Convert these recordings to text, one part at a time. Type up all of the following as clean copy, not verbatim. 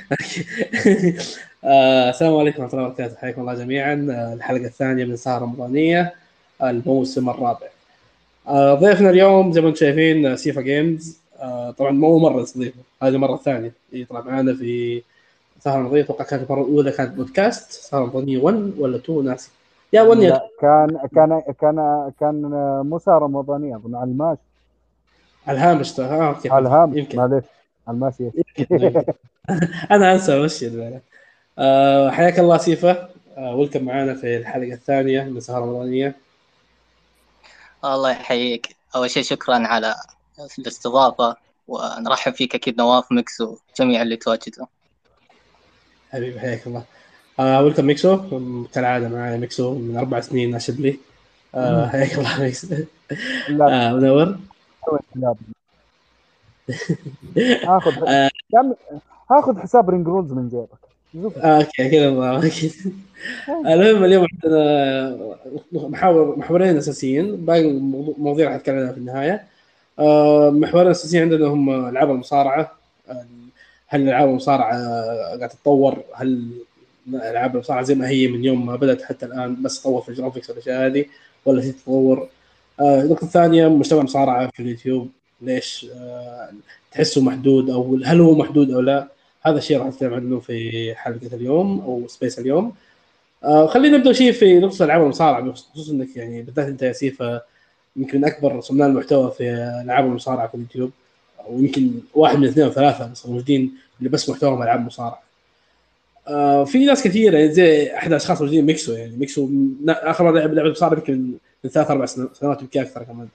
السلام عليكم ورحمة الله وبركاته، حياكم الله جميعا. الحلقة الثانية من سهرة رمضانية، الموسم الرابع. ضيفنا اليوم زي ما انتم شايفين سيفا جيمز. طبعا مو مرة نستضيفه، هذه المرة الثانية يطلع معنا في سهرة رمضانية. اتوقع كانت المرة الأولى كانت بودكاست سهرة رمضانية 1 ولا 2، ناسي. يا 1 يا 2. لا، كان مسا رمضانية أظن على الماشي. على الهامش اوكي على اوكي، الهامش، يمكن معليش. على الماشي. يمكن. انا انسى وش. حياك الله سيفا. ولكم معنا في الحلقة الثانية من سهرة رمضانية. الله يحييك. أول شيء شكرا على الاستضافة، ونرحب فيك أكيد نواف ميكس وجميع اللي تواجدوا. حبيبي حياك الله. ولكم ميكسو. كالعادة معنا ميكسو من 4 سنين ناشد لي. حياك الله ميكسو. لا، منور. لا. هاخذ آه يا عمي، هاخذ حساب رينج رولز من جيبك. زبط. اوكي كذا الله اكيد. المهم اليوم عندنا محورين اساسيين، باقي المواضيع راح نتكلم عنها في النهايه. محورين اساسيين عندنا هم العاب المصارعه. آه، هل العاب المصارعه قاعده تتطور؟ هل العاب المصارعه زي ما هي من يوم ما بدات حتى الان بس تطور في الجرافيكس والاشياء هذه، ولا في تطور؟ النقطه الثانيه، مجتمع المصارعه في اليوتيوب ليش تحسه محدود، او هل هو محدود او لا؟ هذا الشيء راح نتكلم عنه في حلقه اليوم او سبيس اليوم. خلينا نبدا شيء في نقطه العاب المصارعه، بخصوص انك يعني بالذات انت يا سيف يمكن اكبر صناع المحتوى في العاب المصارعه في اليوتيوب، ويمكن واحد من اثنين او ثلاثه بس موجودين اللي بس محتواهم العاب مصارعه. في ناس كثيره يعني زي احد الاشخاص موجودين ميكسو، يعني ميكسو اخر مره لعب لعبه مصارعه يمكن من 3 4 سنوات، يمكن اكثر كمان.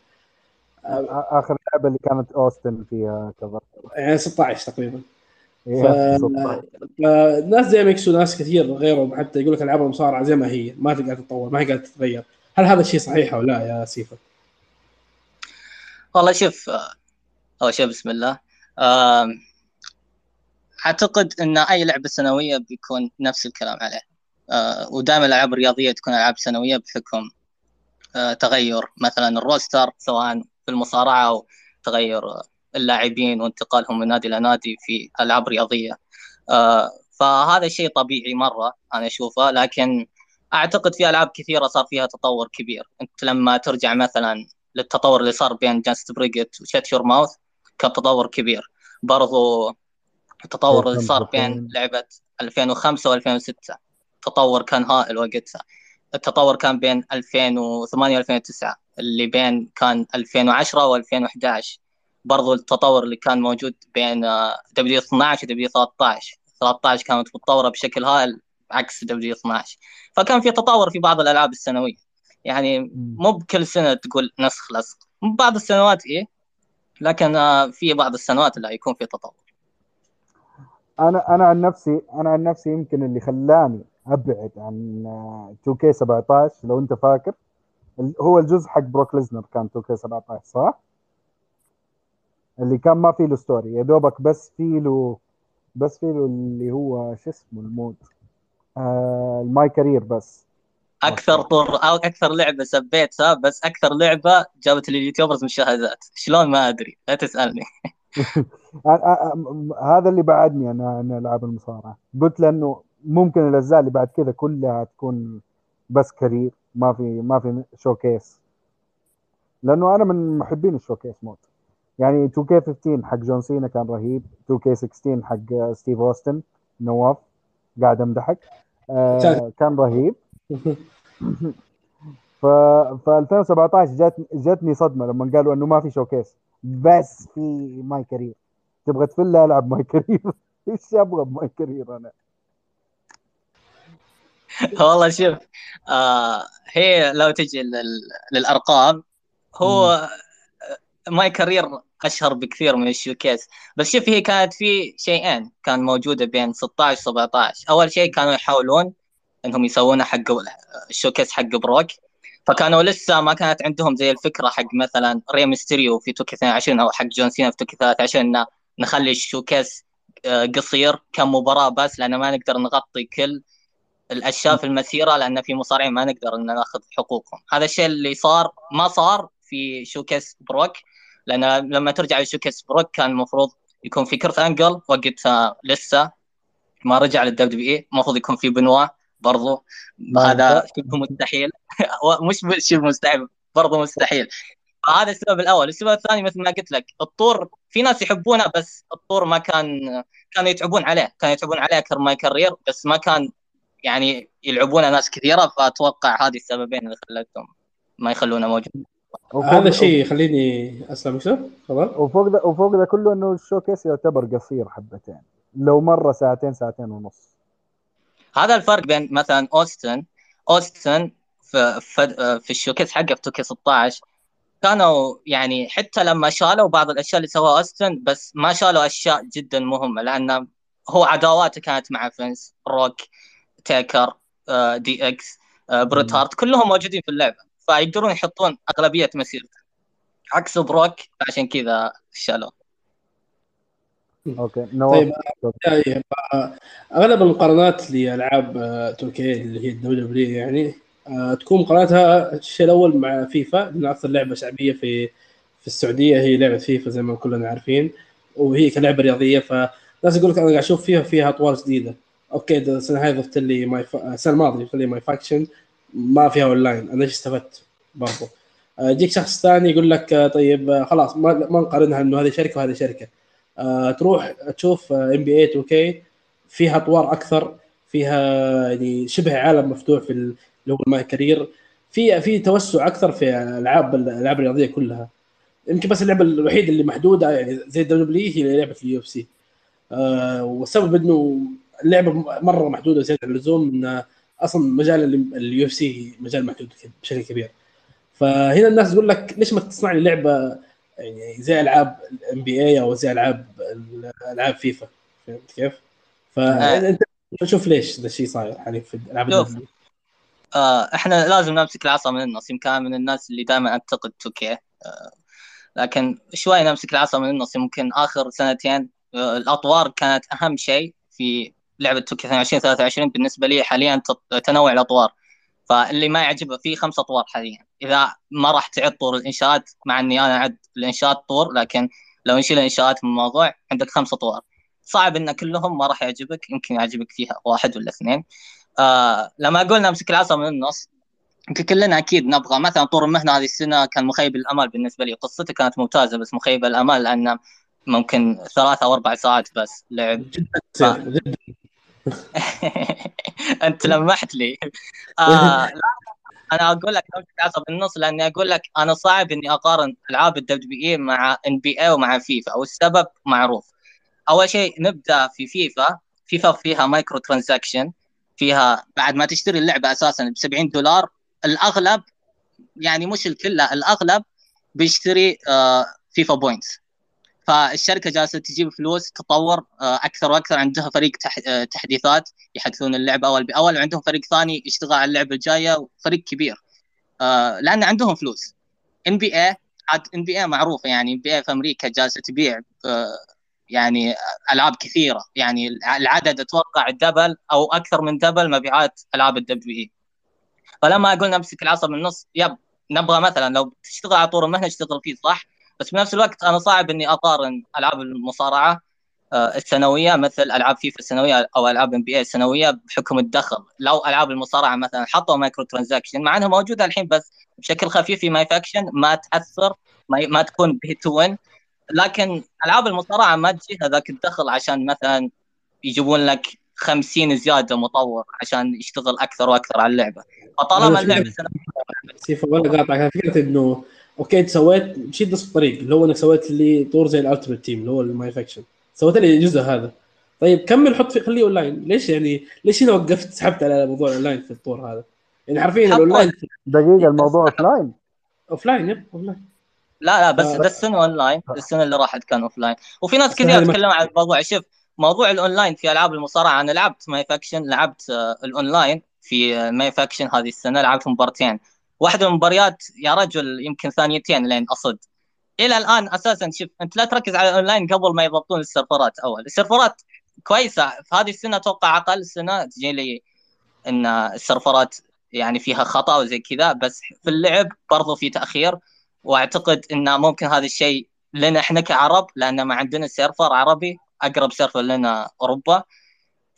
آخر لعبة اللي كانت أوستن فيها كفر. يعني 16 تقريبا. ف... هي 16. فناس زي ميكسو ناس كثير غيرهم حتى يقول لك العاب المصارعه زي ما هي ما تقدر تتطور، ما هي قاعده تتغير. هل هذا الشيء صحيح او لا يا سيفا؟ والله شوف، أول شيء بسم الله. آم، أعتقد أن أي لعبة سنوية بيكون نفس الكلام عليه. ودائما الألعاب الرياضية تكون ألعاب سنوية بحكم تغير مثلا الروستر، سواء في المصارعة أو تغير اللاعبين وانتقالهم من نادي إلى نادي في ألعاب رياضية. فهذا شيء طبيعي مرة أنا أشوفه، لكن أعتقد في ألعاب كثيرة صار فيها تطور كبير. أنت لما ترجع مثلا للتطور اللي صار بين جاست بريجت وشات يور ماوث، كان تطور كبير. برضو التطور اللي صار بين 2005. لعبة 2005 و2006 تطور كان هائل وقتها. التطور كان بين 2008 و2009، اللي بين كان 2010 و2011. برضو التطور اللي كان موجود بين دبليو 12 و دبليو 13 كانت متطورة بشكل هائل عكس دبليو 12. فكان في تطور في بعض الألعاب السنوية، يعني مو بكل سنة تقول نسخ لصق. بعض السنوات إيه، لكن في بعض السنوات لا يكون في تطور. أنا عن نفسي يمكن اللي خلاني أبعد عن 2K17 لو أنت فاكر، هو الجزء حق بروك ليزنر كان 2K17 صح؟ اللي كان ما فيه له ستوري، يا دوبك بس فيه له اللي هو شو اسمه المود، الماي كارير بس. اكثر اوكي. طور او اكثر لعبه سبيتها، بس اكثر لعبه جابت لليوتيوبرز مشاهدات شلون ما ادري، لا تسالني. هذا اللي بعدني انا عن العاب المصارعه، قلت لانه ممكن الاجزاء اللي بعد كذا كلها تكون بس كارير، ما في شوكيس، لانه انا من محبين الشوكيس مود. يعني 2K15 حق جون سينا كان رهيب، 2K16 حق ستيف اوستن، نواف قاعد امدحك، كان رهيب. ف 2017 جاتني صدمه لما قالوا انه ما في شوكيس بس في ماي كارير. تبغى تفل العب ماي كارير. ايش ابغى بماي كارير انا؟ والله شوف، هي لو تجي للارقام، مم. هو ماي كارير اشهر بكثير من الشوكيس. بس شوف، هي كانت في شيئين كان موجوده بين 16 17. اول شيء كانوا يحاولون انهم يسوونه حق الشوكيس حق بروك، فكانوا لسه ما كانت عندهم زي الفكره حق مثلا ري ميستيريو في توكي 22 او حق جون سينا في توكي 23، ان نخلي الشوكيس قصير كم مباراه بس، لان ما نقدر نغطي كل الاشياء في المسيره، لان في مصارعين ما نقدر ان ناخذ حقوقهم. هذا الشيء اللي صار ما صار في شوكيس بروك، لان لما ترجع لشوكيس بروك كان المفروض يكون في كرت انجل وقتها لسه ما رجع للدبليو المفروض يكون في بنوا برضو. ما هذا ينفع. شبه مستحيل. مش شبه مستحيل، برضو مستحيل. هذا السبب الاول. السبب الثاني مثل ما قلت لك، الطور في ناس يحبونه، بس الطور ما كانوا يتعبون عليه، اكثر ما كارير، بس ما كان يعني يلعبونه ناس كثيره. فاتوقع هذه السببين اللي خلتهم ما يخلونه موجود. هذا وفوق شيء يخليني اسلم شو خبر. وفوق ده كله انه الشوكيس يعتبر قصير حبتين، لو مره ساعتين ساعتين ونص. هذا الفرق بين مثلا اوستن في الشوكيس حقه في توكي 16 كانوا يعني حتى لما شالوا بعض الاشياء اللي سواها اوستن، بس ما شالوا اشياء جدا مهمه، لان هو عداواته كانت مع فينس، روك، تيكر، دي اكس، بريت هارت، كلهم موجودين في اللعبه، فيقدرون يحطون اغلبيه مسيرته، عكس بروك، عشان كذا شالوه. اوكي نواف. طيب يعني اغلب المقارنات لالعاب تركيا اللي هي الدبليو دبليو يعني تكون مقارنتها الشيء الاول مع فيفا، لان اكثر لعبه شعبيه في السعوديه هي لعبه فيفا زي ما كلنا عارفين، وهي كلعبه رياضيه. فناس يقول لك انا قاعد اشوف فيها اطوار جديده. اوكي السنه هاي ضفت لي السنه الماضيه ضفت لي ماي فاكشن ما فيها اونلاين، انا ايش استفدت برضو؟ يجيك شخص ثاني يقول لك طيب خلاص ما نقارنها انه هذه شركه وهذه شركه. تروح تشوف ام بي اي 2 كي فيها اطوار اكثر، فيها يعني شبه عالم مفتوح اللي هو الماي كارير، في توسع اكثر في الالعاب الرياضيه كلها. يمكن بس اللعبه الوحيده اللي محدوده يعني زي الدبليو دبليو هي لعبه اليو اف سي. والسبب انه اللعبه مره محدوده زياده عن اللزوم، ان اصلا مجال اليو اف سي مجال محدود بشكل كبير. فهنا الناس تقول لك ليش ما تصنع لي لعبه يعني زي العاب الام بي اي او زي العاب فيفا؟ فهمت كيف؟ آه فانت شوف ليش ذا الشيء صاير حاليا في العاب شوف، الدبليو. احنا لازم نمسك العصا من النص. يمكن أنا من الناس اللي دائما انتقد توكي، لكن شوي نمسك العصا من النص. يمكن اخر سنتين الاطوار كانت اهم شيء في لعبه توكي 22 23 بالنسبه لي حاليا، تنوع الاطوار. فاللي ما يعجبه في 5 اطوار حاليا، اذا ما راح تعد طور الانشاءات، مع اني انا اعد الانشاءات طور، لكن لو نشيل الانشاءات من الموضوع عندك 5 اطوار. صعب ان كلهم ما راح يعجبك، يمكن يعجبك فيها واحد ولا اثنين. لما اقول نمسك العصا من النص، يمكن كلنا اكيد نبغى مثلا طور المهنه هذه السنه كان مخيب الامال بالنسبه لي. قصته كانت ممتازه بس مخيب الامال، لان ممكن 3 أو 4 ساعات بس لعب. جدا ف... قصير جدا. انت لمحت لي. لا، انا اقول لك امسك العصا بالنص، لاني اقول لك انا صعب اني اقارن العاب الدبليو اي مع ان بي اي ومع فيفا، والسبب معروف. اول شيء نبدا في فيفا. فيها مايكرو ترانزاكشن، فيها بعد ما تشتري اللعبه اساسا ب $70. الاغلب، يعني مش الكل، لا الاغلب بيشتري فيفا بوينتس. فالشركه جالسه تجيب فلوس تطور اكثر واكثر. عندها فريق تحديثات يحدثون اللعبه اول باول، وعندهم فريق ثاني يشتغل على اللعبه الجايه، وفريق كبير لان عندهم فلوس. ان بي اي عاد ان بي اي معروفه، يعني ان بي اي في امريكا جالسه تبيع يعني العاب كثيره، يعني العدد اتوقع دبل او اكثر من دبل مبيعات العاب الدبليو اي. فلما اقول نمسك العصا من النص، نبغى مثلا لو تشتغل على طور المهنه اشتغل فيه صح، بس بنفس الوقت انا صعب اني اقارن العاب المصارعه السنويه مثل العاب فيفا السنويه او العاب ام بي اي السنويه، بحكم الدخل. لو العاب المصارعه مثلا حطوا مايكرو ترانزاكشن، مع انها موجوده الحين بس بشكل خفيف في ماي فاكشن، ما تاثر، ما تكون بي تو وين. لكن العاب المصارعه ما تجيها ذاك الدخل عشان مثلا يجيبون لك 50 زياده مطور عشان يشتغل اكثر واكثر على اللعبه. انا فطالما اللعبه سيف ولا قاطع على فكره انه اوكي انت سويت مشيت نفس الطريق اللي هو انك سويت لي طور زي الالتيميت تيم اللي هو الماي فاكشن، سويت لي الجزء هذا. طيب كمل حط خليه اونلاين. ليش يعني ليش هنا وقفت سحبت على موضوع الاونلاين في الطور هذا؟ يعني حرفيا حطوا الاونلاين دقيقه، الموضوع اوف لاين. اوف لاين يب اوف لاين. لا بس ده السنه اون لاين، السنه اللي راحت كان اوف لاين. وفي ناس السنه كثير هذه تكلموا عن الموضوع. شوف، موضوع الاونلاين في العاب المصارعه، انا لعبت ماي فاكشن، لعبت الاونلاين في ماي فاكشن هذه السنه، لعبت مبارتين. واحده من المباريات يا رجل يمكن ثانيتين لين اصد. الى الان اساسا شوف، انت لا تركز على الاونلاين قبل ما يضبطون السيرفرات. اول السيرفرات كويسه في هذه السنه، اتوقع اقل سنه تجي لي ان السيرفرات يعني فيها خطا وزي كذا، بس في اللعب برضو في تاخير. واعتقد ان ممكن هذا الشيء لنا احنا كعرب، لان ما عندنا سيرفر عربي، اقرب سيرفر لنا اوروبا.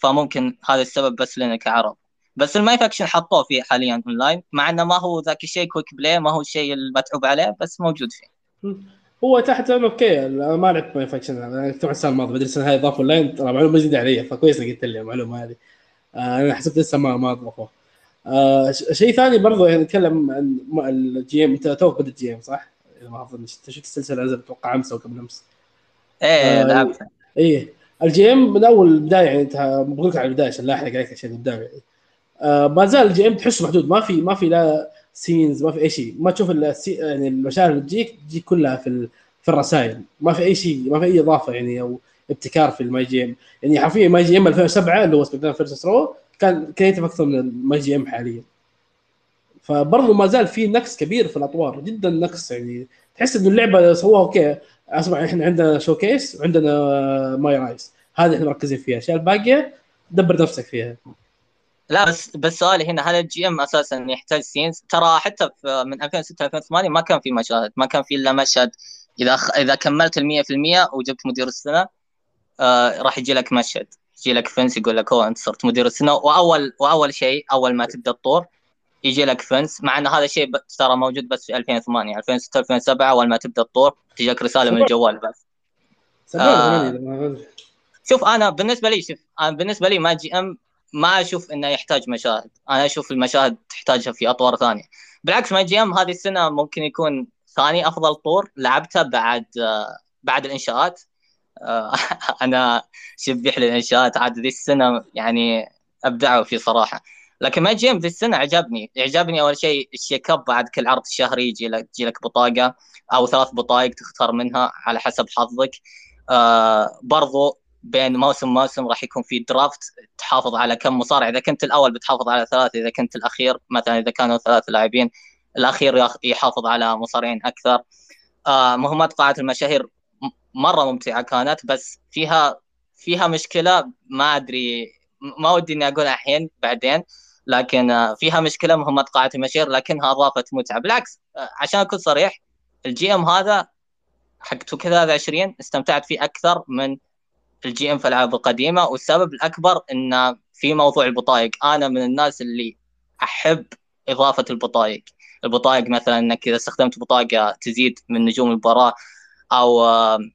فممكن هذا السبب بس لنا كعرب. بس الماي فاكشن حطوه فيه حاليا اونلاين، مع انه ما هو ذاك الشيء كويك بلاي، ما هو الشيء المتعوب عليه، بس موجود فيه. هو تحت اوكي. أنا ما لعبت ماي فاكشن، انا كنت السنه الماضيه بدري السنه هاي اضافوا اونلاين، ترى معلومه جديده علي، فكويس انك قلت لي المعلومه هذه. انا حسبت لسه ما اضافوه. شيء ثاني برضو يعني نتكلم عن الجي ام. انت توك بدت جي ام صح؟ اذا ما اظن انت شفت السلسله نزلت اتوقع امس او قبل امس. ايه لعبت. ايه الجي ام من اول البدايه، يعني انت بقول لك على البدايه عشان لا احرق عليك اشياء قدام يعني. ما زال الجي ام تحسه محدود، ما في لا سينز، ما في اي شيء، ما تشوف يعني المشاهد اللي تجيك كلها في الرسائل، ما في اي شيء، ما في اي اضافه يعني او ابتكار في الماي جي ام. يعني حرفيا ماي جي ام 2007 اللي هو سبيكتان فيرسس رو كان كريتيف اكثر من الماي جي ام حاليا. فبرضه ما زال في نقص كبير في الاطوار، جدا نقص يعني. تحس انه اللعبه سووها اوكي، اسمع احنا عندنا شوكيس وعندنا ماي رايس، هذه احنا مركزين فيها، الاشياء الباقيه دبر نفسك فيها. لا بس سؤالي هنا، هل الجي ام اساسا يحتاج سينز؟ ترى حتى من 2006 2008 ما كان في مشاهد، ما كان في الا مشهد اذا كملت ال 100% وجبت مدير السنه، راح يجي لك مشهد، يجي لك فنس يقول لك انت صرت مدير السنه. واول شيء اول ما تبدا الطور يجي لك فنس، مع ان هذا الشيء ترى موجود بس في 2008 2006 2007. اول ما تبدا الطور تجيك رساله من الجوال بس. 7 ولا 8 شوف انا بالنسبه لي ما جي ام ما اشوف انه يحتاج مشاهد، انا اشوف المشاهد تحتاجها في اطوار ثانيه. بالعكس ما جي ام هذه السنه ممكن يكون ثاني افضل طور لعبته بعد الانشاءات. انا شبيح للانشاءات، عاد ذي السنه يعني ابدعوا في صراحه. لكن ما جيم ذي السنه عجبني اول شيء الشيك اب بعد كل عرض شهري يجي لك بطاقه او 3 بطايق تختار منها على حسب حظك. برضو بين موسم راح يكون في درافت، تحافظ على كم مصارع، اذا كنت الاول بتحافظ على 3، اذا كنت الاخير مثلا اذا كانوا 3 لاعبين الاخير يحافظ على مصارعين اكثر. مهمات قاعه المشاهير مره ممتعه كانت، بس فيها مشكله ما ادري، ما ودي اني اقولها الحين بعدين، لكن فيها مشكله مهمات قاعه المشاهير، لكنها اضافت متعه. بالعكس عشان اكون صريح، الجي ام هذا حق 2K23 استمتعت فيه اكثر من الجي ام في الالعاب القديمه، والسبب الاكبر انه في موضوع البطايق. انا من الناس اللي احب اضافه البطايق مثلا انك اذا استخدمت بطاقه تزيد من نجوم المباراه، او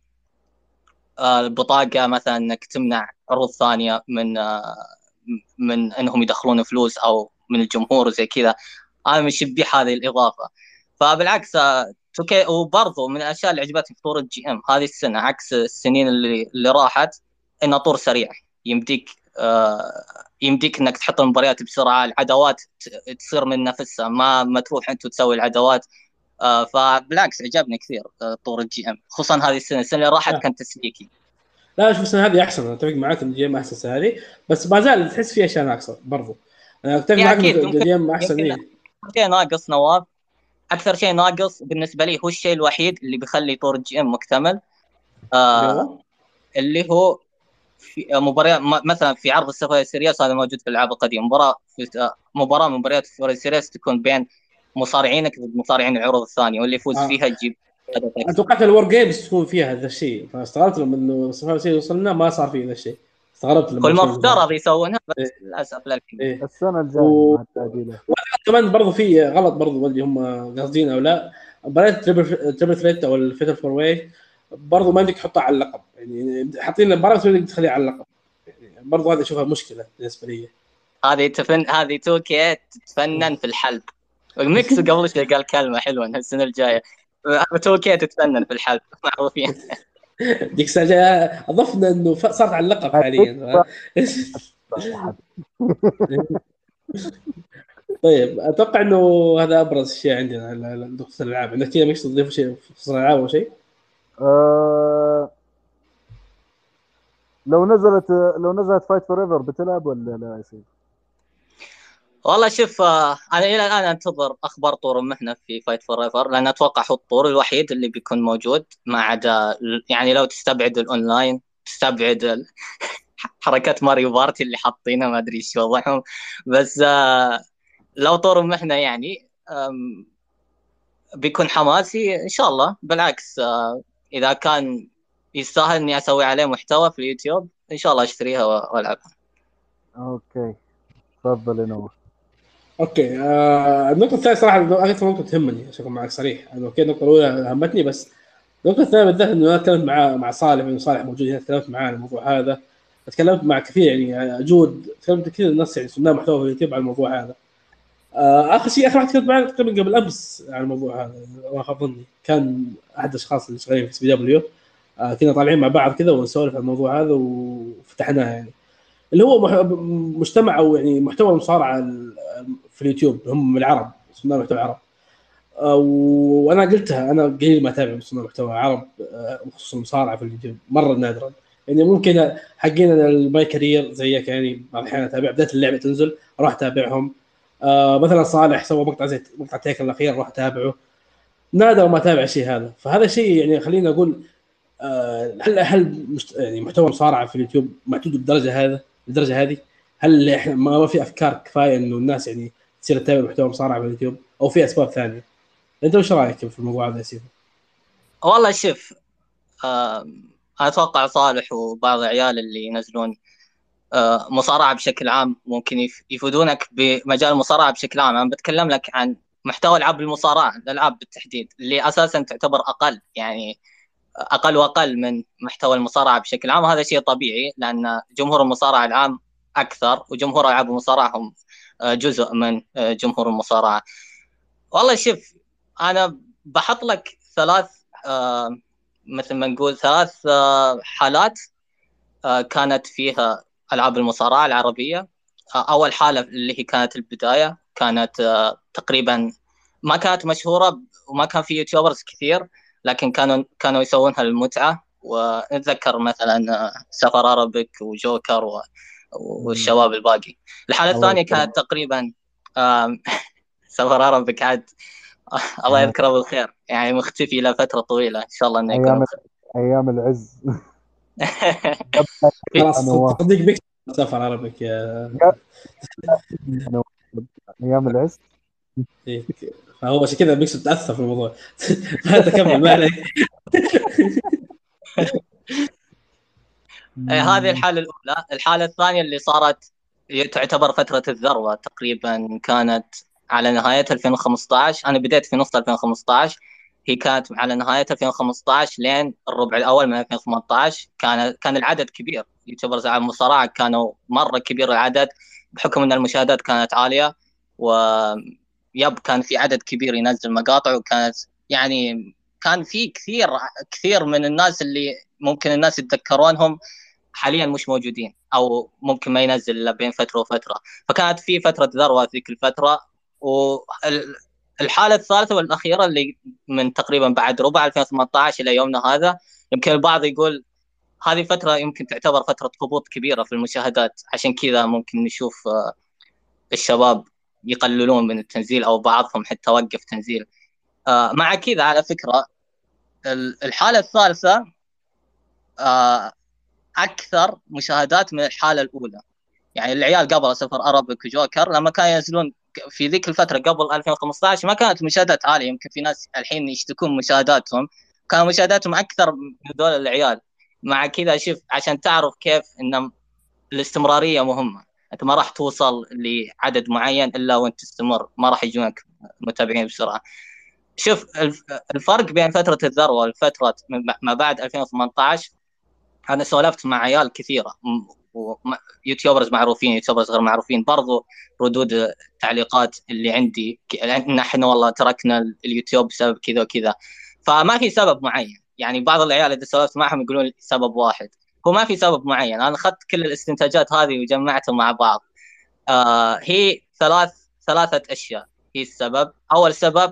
البطاقه مثلا انك تمنع عروض ثانيه من انهم يدخلون فلوس او من الجمهور وزي كذا. انا من شبيح هذه الاضافه. فبالعكس توكي. وبرضه من الاشياء اللي عجبتني في طور الجي ام هذه السنه عكس السنين اللي راحت، انه طور سريع. يمديك انك تحط المباريات بسرعه، العداوات تصير من نفسها، ما تروح انت وتسوي العداوات. فبالعكس عجبني كثير طور الجي ام، خصوصا هذه السنه اللي راحت كانت تسليكي. لا شوف السنه هذه احسن، انا اتفق معاك ان الجي ام احسن السنه هذه، بس ما زال تحس في اشياء ناقصه برضو. انا اتفق معاك ان اكيد الجي ام احسن. يمكن ايه شيء ناقص نواف. اكثر شيء ناقص بالنسبه لي هو الشيء الوحيد اللي بيخلي طور الجي ام مكتمل، اللي هو اللي هو في مباراه مثلا في عرض السفر سيريس، هذا موجود في الالعاب القديمه. مباراه من مباريات السفر سيريس تكون بين مصارعينك ضد مصارعين العروض الثانيه، واللي يفوز فيها يجيب هدف انا اكثر. توقعت الور جيمز تكون فيها هذا الشيء، فاستغربت لما انه السفر وصلنا ما صار فيه هذا الشيء، استغربت كل لما ما شيء افترض يسوونها، إيه. بس للاسف للحين. إيه. السنه الجايه مع التعديلات. كمان برضو في غلط برضو، اللي هم قاصدين او لا، مباراه تريبل ثريت او الفيتال فور واي برضو ما بدك تحطها على اللقب، يعني حاطين المباراه بس بدك تخليها على اللقب، يعني برضو هذا اشوفها مشكله بالنسبه لي. هذه توكي تتفنن في الحلب. الميكس قبل شوي قال كلمه حلوه انها السنه الجايه توكي تتفنن في الحلب معروفين. ديك الساعه اضفنا انه صارت على اللقب حاليا. طيب اتوقع انه هذا ابرز شيء عندنا على خصوص الالعاب. عندك كذا مش تضيف شيء في خصوص الالعاب او شيء؟ لو نزلت فايت فور ايفر بتلعب ولا لا يصير؟ والله شوف، انا الى الان انتظر اخبار طور المحنه في فايت فور ايفر، لان اتوقع هو الطور الوحيد اللي بيكون موجود، ما عدا يعني لو تستبعد الاونلاين، تستبعد حركات ماريو بارتي اللي حاطينها، ما ادري ايش وضعهم. بس لو طور المحنه يعني بيكون حماسي ان شاء الله. بالعكس اذا كان يستاهل اني اسوي عليه محتوى في اليوتيوب ان شاء الله اشتريها والعبها. اوكي تفضل يا نور. اوكي، النقطة الثانية صراحة أكثر نقطة تهمني عشان أكون معك صريح. أنا أوكي النقطة الأولى همتني، بس النقطة الثانية بالذات إنه أنا تكلمت مع صالح، إنه صالح موجود هنا، تكلمت معاه عن الموضوع هذا، تكلمت مع كثير يعني جود، تكلمت كثير الناس يعني صناع محتوى في اليوتيوب عن الموضوع هذا. آخر واحد تكلمت معاه تقريبا قبل أمس عن الموضوع هذا، ما خاب ظني كان أحد الأشخاص اللي شغالين في SPW. كنا طالعين مع بعض كذا ونسولف عن الموضوع هذا وفتحناه يعني، اللي هو مجتمع او يعني محتوى المصارعه في اليوتيوب هم العرب، صناع محتوى عرب. وانا قلتها، انا قليل ما اتابع صناع محتوى عرب بخصوص المصارعه في اليوتيوب، مره نادرا. يعني ممكن حقين الماي كارير زيك يعني بعض الاحيان اتابع، بدايه اللعبه تنزل اروح اتابعهم. مثلا صالح سوى مقطع زي مقطع تيكن الاخير اروح اتابعه. نادر ما اتابع الشيء هذا، فهذا شيء يعني خلينا اقول هل يعني محتوى المصارعه في اليوتيوب محدود بالدرجه هذه؟ هل احنا ما في افكار كفايه انه الناس يعني تصير تتابع محتوى مصارعه في اليوتيوب، او في اسباب ثانيه؟ انت وش رايك في الموضوع هذا يا سيدي؟ والله شوف، آه، اتوقع صالح وبعض العيال اللي ينزلون مصارعه بشكل عام ممكن يفيدونك بمجال المصارعه بشكل عام. انا بتكلم لك عن محتوى العاب المصارعه، الالعاب بالتحديد اللي اساسا تعتبر اقل، يعني اقل واقل من محتوى المصارعه بشكل عام. وهذا شيء طبيعي لان جمهور المصارعه العام اكثر، وجمهور العاب المصارعه هم جزء من جمهور المصارعه. والله شوف، انا بحط لك ثلاث مثل ما نقول ثلاث حالات كانت فيها العاب المصارعه العربيه. اول حاله اللي هي كانت البدايه، كانت تقريبا ما كانت مشهوره وما كان في يوتيوبرز كثير، لكن كانوا يسوونها للمتعه. ونتذكر مثلا سفر ارابيك وجوكر والشباب الباقي. الحاله الثانيه كانت تقريبا سفر ارابيك عاد الله يذكره بالخير، يعني مختفي له فتره طويله، ان شاء الله انه يكون ايام العز. خلاص صديق بك سفر عربك يا ايام العز. فهو عشان كذا بيكسب تاثر في الموضوع. فانت كمل ما عليك. هذه الحالة الأولى. الحالة الثانية اللي صارت تعتبر فترة الذروة، تقريبا كانت على نهاية 2015. أنا بديت في نص 2015، هي كانت على نهاية 2015 لين الربع الأول من 2018. كان العدد كبير، يوتيوبرز على المصارعة كانوا مرة كبير العدد، بحكم أن المشاهدات كانت عالية. كان في عدد كبير ينزل مقاطع، وكانت يعني كان في كثير من الناس اللي ممكن الناس يتذكرونهم حاليا مش موجودين، او ممكن ما ينزل الا بين فتره وفتره. فكانت في فتره ذروه ذيك الفتره. والحاله الثالثه والاخيره اللي من تقريبا بعد ربع 2018 الى يومنا هذا، يمكن البعض يقول هذه فتره يمكن تعتبر فتره هبوط كبيره في المشاهدات، عشان كذا ممكن نشوف الشباب يقللون من التنزيل او بعضهم حتى وقف تنزيل. مع كذا على فكره الحاله الثالثه اكثر مشاهدات من الحاله الاولى. يعني العيال قبل سفر ارابيك وجوكر لما كانوا ينزلون في ذيك الفتره قبل 2015 ما كانت مشاهدات عاليه، يمكن في ناس الحين يشتكون مشاهداتهم، كانوا مشاهداتهم اكثر من دول العيال. مع كذا شوف، عشان تعرف كيف ان الاستمراريه مهمه، انت ما راح توصل لعدد معين الا وانت تستمر، ما راح يجونك متابعين بسرعه. شوف الفرق بين فتره الذروه والفتره ما بعد 2018، انا سولفت مع عيال كثيره، يوتيوبرز معروفين، يوتيوبرز غير معروفين، برضو ردود التعليقات اللي عندي نحن والله تركنا اليوتيوب بسبب كذا وكذا. فما في سبب معين، يعني بعض العيال اذا سولفت معهم يقولون سبب واحد، هو ما في سبب معين. انا اخذت كل الاستنتاجات هذه وجمعتهم مع بعض. هي ثلاثه اشياء هي السبب. اول سبب،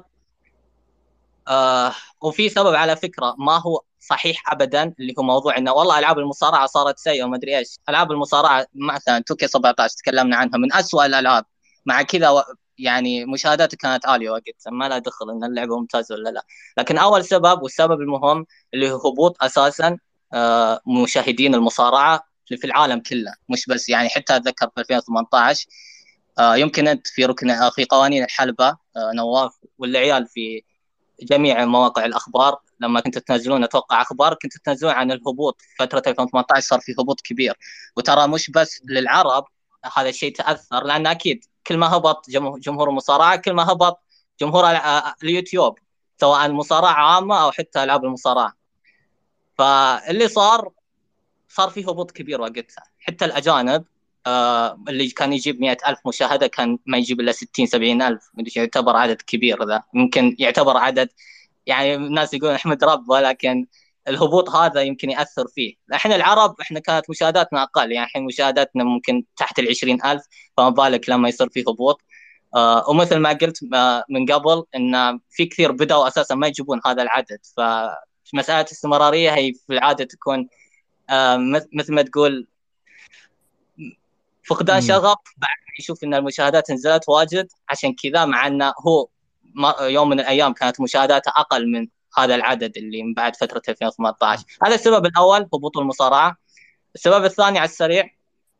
وفي سبب على فكره ما هو صحيح ابدا، اللي هو موضوع انه والله العاب المصارعه صارت سيئه وما ادري ايش. العاب المصارعه مثلا توكي 17 تكلمنا عنها من أسوأ الالعاب، مع كذا يعني مشاهداتها كانت عاليه وقت، ما لا دخل ان اللعبه ممتازه ولا لا. لكن اول سبب والسبب المهم اللي هو هبوط اساسا مشاهدين المصارعه في العالم كله، مش بس يعني حتى اتذكر في 2018 يمكن انت في قوانين الحلبه نواف والعيال في جميع مواقع الاخبار لما كنت تنزلون اتوقع اخبار، كنت تنزلون عن الهبوط في فتره 2018. صار في هبوط كبير، وترى مش بس للعرب، هذا الشيء تاثر، لان اكيد كل ما هبط جمهور المصارعه كل ما هبط جمهور اليوتيوب، سواء المصارعه عامه او حتى العاب المصارعه. فاللي صار فيه هبوط كبير وقتها. حتى الأجانب اللي كان يجيب 100,000 مشاهدة كان ما يجيب إلا 60-70,000. يعتبر عدد كبير، ذا ممكن يعتبر عدد، يعني الناس يقولون احمد ربه، لكن الهبوط هذا يمكن يأثر فيه. احنا العرب احنا كانت مشاهداتنا أقل، يعني الحين مشاهداتنا ممكن تحت 20,000، فما بالك لما يصير فيه هبوط. ومثل ما قلت من قبل إن في كثير بدأوا أساسا ما يجيبون هذا العدد. فمسألة استمرارية هي في العادة تكون مثل ما تقول فقدان شغف بعد ما يشوف ان المشاهدات نزلت واجد. عشان كذا مع انه هو يوم من الايام كانت مشاهداته اقل من هذا العدد اللي من بعد فتره 2018. هذا السبب الاول، هبوط المصارعه. السبب الثاني على السريع،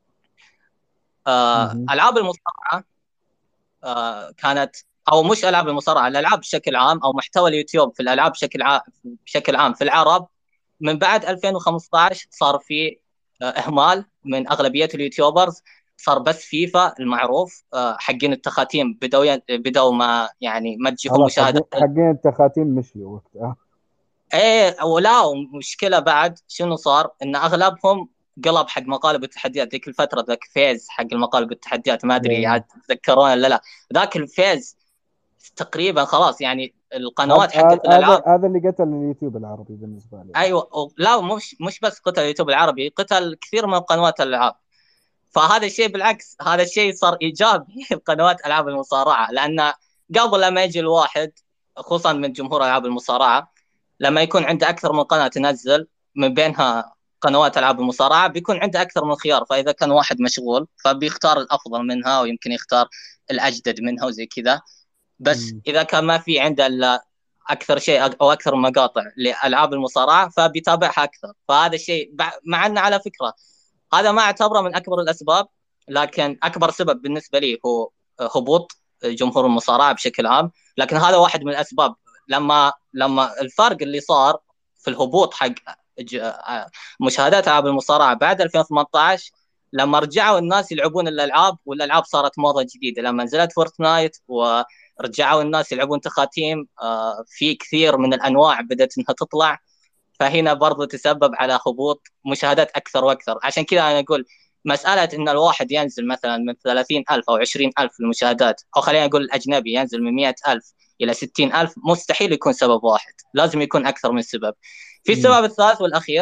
العاب المصارعه كانت، او مش العاب المصارعه، الالعاب بشكل عام او محتوى اليوتيوب في الالعاب بشكل عام في العرب من بعد 2015 صار في اهمال من اغلبيه اليوتيوبرز. صار بس فيفا المعروف، حقين التخاتيم بدأوا ما يعني ما تجيهم مشاهدات. حقين التخاتيم مشيوا وقتها. ايه، ولا مشكله بعد شنو صار، ان اغلبهم قلب حق مقالب التحديات. ذيك الفتره ذاك فيز حق المقالب التحديات، ما ادري عاد تتذكرون ولا لا. ذاك الفيز تقريبا خلاص، يعني القنوات حقت الالعاب هذا اللي قتل اليوتيوب العربي بالنسبه لي. ايوه، لا مش بس قتل اليوتيوب العربي، قتل كثير من قنوات الالعاب. فهذا الشيء بالعكس، هذا الشيء صار ايجابي لقنوات العاب المصارعه. لان قبل لما يجي الواحد خصوصا من جمهور العاب المصارعه، لما يكون عنده اكثر من قناه تنزل من بينها قنوات العاب المصارعه، بيكون عنده اكثر من خيار. فاذا كان واحد مشغول فبيختار الافضل منها، ويمكن يختار الاجدد منها وزي كذا. بس اذا كان ما في عنده الا اكثر شيء او اكثر مقاطع لالعاب المصارعه فبيتابعها اكثر. فهذا الشيء مع انه على فكره هذا ما اعتبره من اكبر الاسباب، لكن اكبر سبب بالنسبه لي هو هبوط جمهور المصارعه بشكل عام. لكن هذا واحد من الاسباب. لما الفرق اللي صار في الهبوط حق مشاهدات العاب المصارعه بعد 2018، لما رجعوا الناس يلعبون الالعاب، والالعاب صارت موضه جديده. لما نزلت فورتنايت ورجعوا الناس يلعبون تخاتيم، في كثير من الانواع بدات انها تطلع، فهنا برضو تسبب على هبوط مشاهدات اكثر واكثر. عشان كذا انا اقول مساله ان الواحد ينزل مثلا من 30,000 او 20,000 المشاهدات، او خلينا نقول الاجنبي ينزل من 100,000 الى 60,000، مستحيل يكون سبب واحد، لازم يكون اكثر من سبب. في السبب الثالث والاخير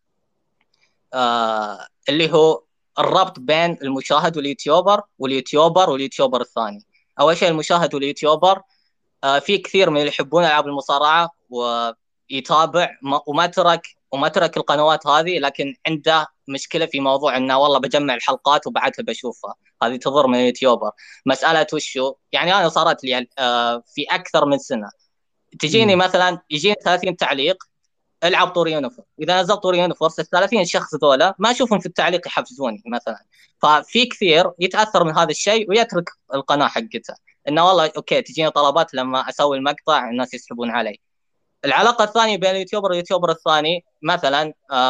اللي هو الربط بين المشاهد واليوتيوبر الثاني. اول شيء المشاهد واليوتيوبر، في كثير من اللي يحبون العاب المصارعه ويتابع وما ترك القنوات هذه، لكن عنده مشكله في موضوع انه والله بجمع الحلقات وبعدها بشوفها. هذه تضر من اليوتيوبر. مساله وشو يعني، انا صارت لي في اكثر من سنه تجيني مثلا يجيني 30 تعليق العب طور يونيفورم. اذا نزلت طور يونيفورم 30 شخص ذولا ما اشوفهم في التعليق يحفزوني مثلا. ففي كثير يتاثر من هذا الشيء ويترك القناه حقته، انه والله اوكي تجيني طلبات لما اسوي المقطع الناس يسحبون علي. العلاقه الثانيه بين اليوتيوبر واليوتيوبر الثاني، مثلا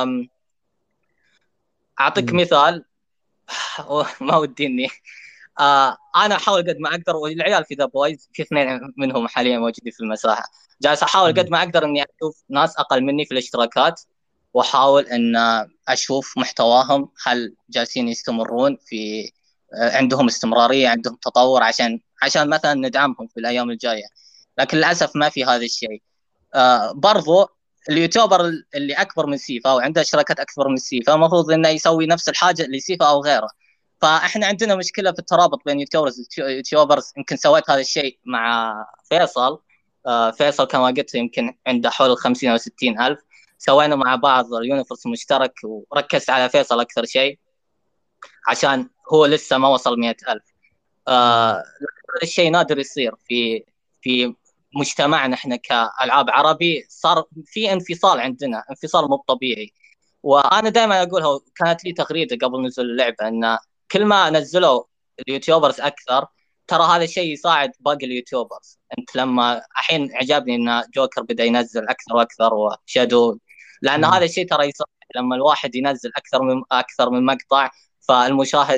اعطيك مثال ما ودي اني انا احاول قد ما اقدر، والعيال في ذا بويز في اثنين منهم حاليا موجودين في المساحه، جالس احاول قد ما اقدر اني اشوف ناس اقل مني في الاشتراكات، واحاول ان اشوف محتواهم هل جالسين يستمرون في عندهم استمراريه، عندهم تطور، عشان مثلا ندعمهم في الايام الجايه. لكن للاسف ما في هذا الشيء. برضو اليوتيوبر اللي اكبر من سيفا وعنده اشتراكات اكبر من سيفا المفروض انه يسوي نفس الحاجه لسيفا او غيره. فاحنا عندنا مشكله في الترابط بين يوتيوبرز. يمكن سويت هذا الشيء مع فيصل. فيصل كما قلت يمكن عنده حول 50 او 60 الف. سوينا مع بعض اليونيفرس مشترك، وركزت على فيصل اكثر شيء عشان هو لسه ما وصل 100,000. هذا الشيء نادر يصير في مجتمعنا احنا كالعاب عربي. صار في انفصال عندنا، انفصال مو طبيعي. وانا دائما اقولها، كانت لي تغريده قبل نزول اللعبه، ان كل ما نزلوا اليوتيوبرز اكثر ترى هذا الشيء يساعد باقي اليوتيوبرز. انت لما الحين عجبني ان جوكر بدا ينزل اكثر واكثر وشادو، لان هذا الشيء ترى يساعد. لما الواحد ينزل اكثر من مقطع فالمشاهد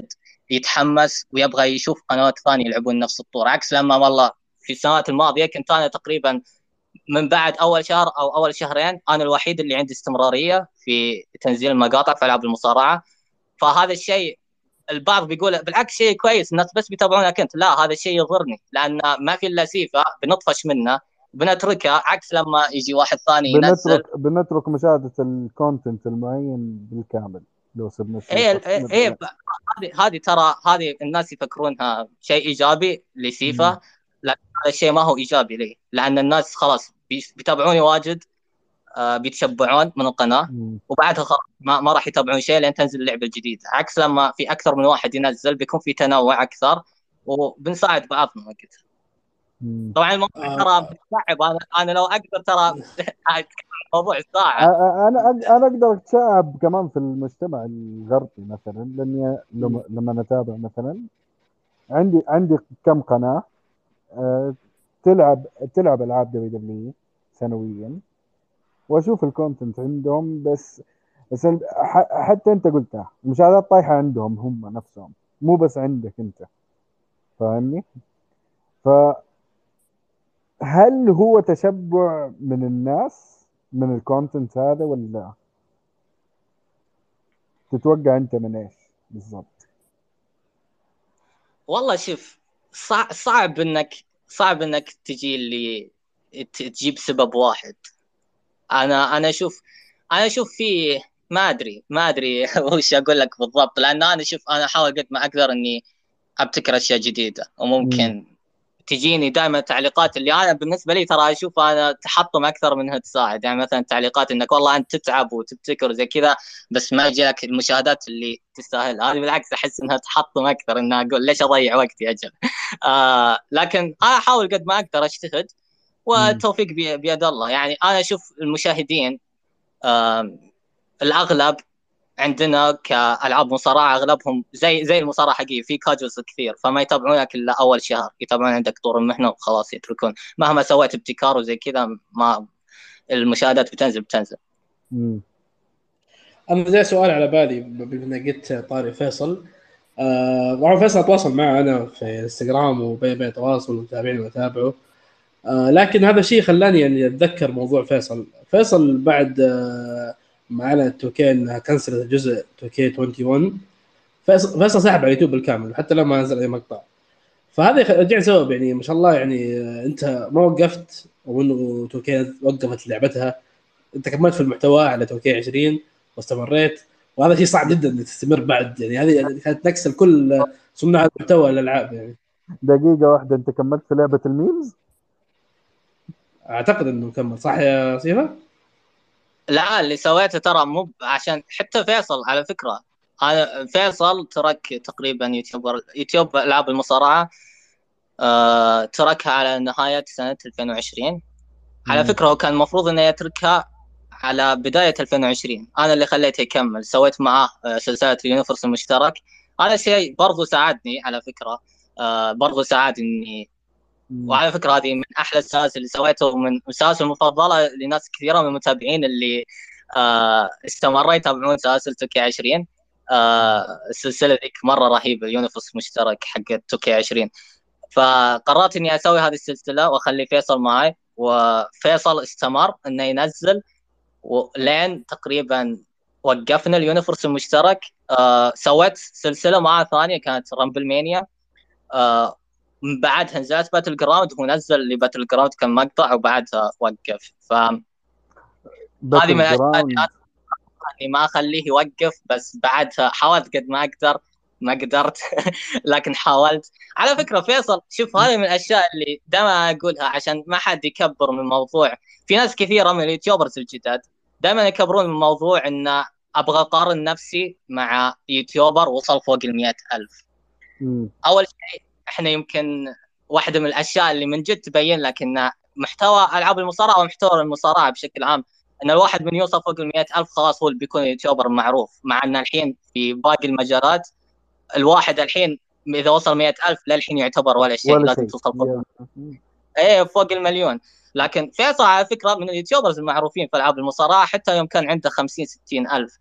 يتحمس ويبغى يشوف قنوات ثانيه يلعبون نفس الطور، عكس لما والله في السنوات الماضيه كنت انا تقريبا من بعد اول شهر او اول شهرين انا الوحيد اللي عندي استمراريه في تنزيل المقاطع في العاب المصارعه. فهذا الشيء البعض بيقول بالعكس شيء كويس، الناس بس بيتابعونك انت، لا هذا الشيء يضرني لان ما في الا سيفا بنطفش منه بنتركها، عكس لما يجي واحد ثاني ينزل. بنترك مشاهده الكونتنت المعين بالكامل لو سبنا شيء. ايه هذه ترى هذه الناس يفكرونها شيء ايجابي لسيفا، لكن هذا الشيء ما هو ايجابي لي، لان الناس خلاص بيتابعوني واجد، بيتشبعون من القناه وبعدها خلاص ما راح يتابعون شيء لين تنزل اللعبه الجديده، عكس لما في اكثر من واحد ينزل بيكون في تنوع اكثر وبنساعد بعضنا وقتها. طبعا الموضوع ترى صعب، انا لو اقدر ترى موضوع ساعه. انا اقدر اتشعب كمان في المجتمع الغربي مثلا، لاني لما نتابع مثلا عندي كم قناه تلعب العاب دبليو سنويا، واشوف الكونتنت عندهم. بس حتى انت قلتها المشاهدات طايحه عندهم هم نفسهم، مو بس عندك انت، فاهمني؟ فهل هو تشبع من الناس من الكونتنت هذا، ولا تتوقع انت من ايش بالضبط؟ والله شوف، صعب انك تجي اللي تجيب سبب واحد. انا اشوف في ما ادري وش اقول لك بالضبط، لان انا انا احاول قد ما اقدر اني ابتكر اشياء جديده، وممكن تجيني دائما تعليقات اللي انا بالنسبه لي ترى اشوف انا تحطم اكثر منها تساعد. يعني مثلا تعليقات انك والله انت تتعب وتبتكر زي كذا بس ما يجي لك المشاهدات اللي تستاهل، هذه بالعكس احس انها تحطم اكثر، انها اقول ليش اضيع وقتي اجل. لكن انا احاول قد ما اقدر اجتهد والتوفيق بيد الله. يعني انا اشوف المشاهدين الاغلب عندنا كالعاب مصارعه اغلبهم زي المصارعه حقيقي في كاجوالز كثير، فما يتابعونك الا اول شهر، يتابعون عندك طور المحنه وخلاص يتركون، مهما سويت ابتكار وزي كذا ما المشاهدات بتنزل. انا زي سؤال على بالي بما انك قلت طاري فيصل. طبعا فيصل اتواصل معه انا في انستغرام وبين تواصل ومتابعين واتابعه. لكن هذا الشيء خلاني يعني اتذكر موضوع فيصل بعد ما اعلنت توكي انها كنسلت الجزء توكي 21. فيصل سحب على اليوتيوب بالكامل حتى لما نزل اي مقطع. فهذا رجع سبب يعني ما شاء الله، يعني انت ما وقفت وانه توكي وقفت لعبتها، انت كملت في المحتوى على توكي 20 واستمريت، وهذا شيء صعب جدا انك تستمر بعد. يعني هذه كانت نكسه لكل صناع المحتوى الالعاب. يعني دقيقه واحده، انت كملت في لعبه الميمز؟ اعتقد انه مكمل صح يا سيفا؟ لا اللي سويته ترى مو عشان حتى فيصل على فكره، انا فيصل ترك تقريبا يوتيوب العاب المصارعه، تركها على نهايه سنه 2020. على فكره هو كان المفروض انه يتركها على بدايه 2020، انا اللي خليته يكمل، سويت معاه سلسله اليونيفرس المشترك. هذا شيء برضو ساعدني على فكره، برضو ساعدني. وعلى فكره هذه من احلى السلاسل اللي سويته، ومن السلاسل المفضله لناس كثيره من المتابعين اللي استمروا يتابعون سلاسل توكي 20. السلسله ذيك مره رهيبه، اليونيفرس المشترك حق توكي 20. فقررت اني اسوي هذه السلسله واخلي فيصل معي، وفيصل استمر انه ينزل ولين تقريبا وقفنا اليونيفرس المشترك. سويت سلسله معاه ثانيه كانت رامبل مانيا، من بعدها نزلت باتل جراوند، ونزل لباتل جراوند كم مقطع وبعدها وقف. هذه من الاشياء اني ما اخليه يوقف، بس بعدها حاولت قد ما اقدر ما قدرت لكن حاولت. على فكره فيصل شوف، هذه من الاشياء اللي دائما اقولها عشان ما حد يكبر من الموضوع. في ناس كثيره من اليوتيوبرز الجداد دائما يكبرون من الموضوع ان ابغى اقارن نفسي مع يوتيوبر وصل فوق 100,000. اول شيء احنا يمكن واحده من الاشياء اللي من جد تبين لك ان محتوى العاب المصارعه ومحتوى المصارعه بشكل عام، ان الواحد من يوصل فوق 100,000 خلاص هو اللي بيكون يوتيوبر معروف. مع ان الحين في باقي المجالات الواحد الحين اذا وصل 100,000 للحين يعتبر ولا شيء، لازم توصل فوق فوق المليون. لكن فيصل على فكره من اليوتيوبرز المعروفين في العاب المصارعه، حتى يوم كان عنده 50-60 الف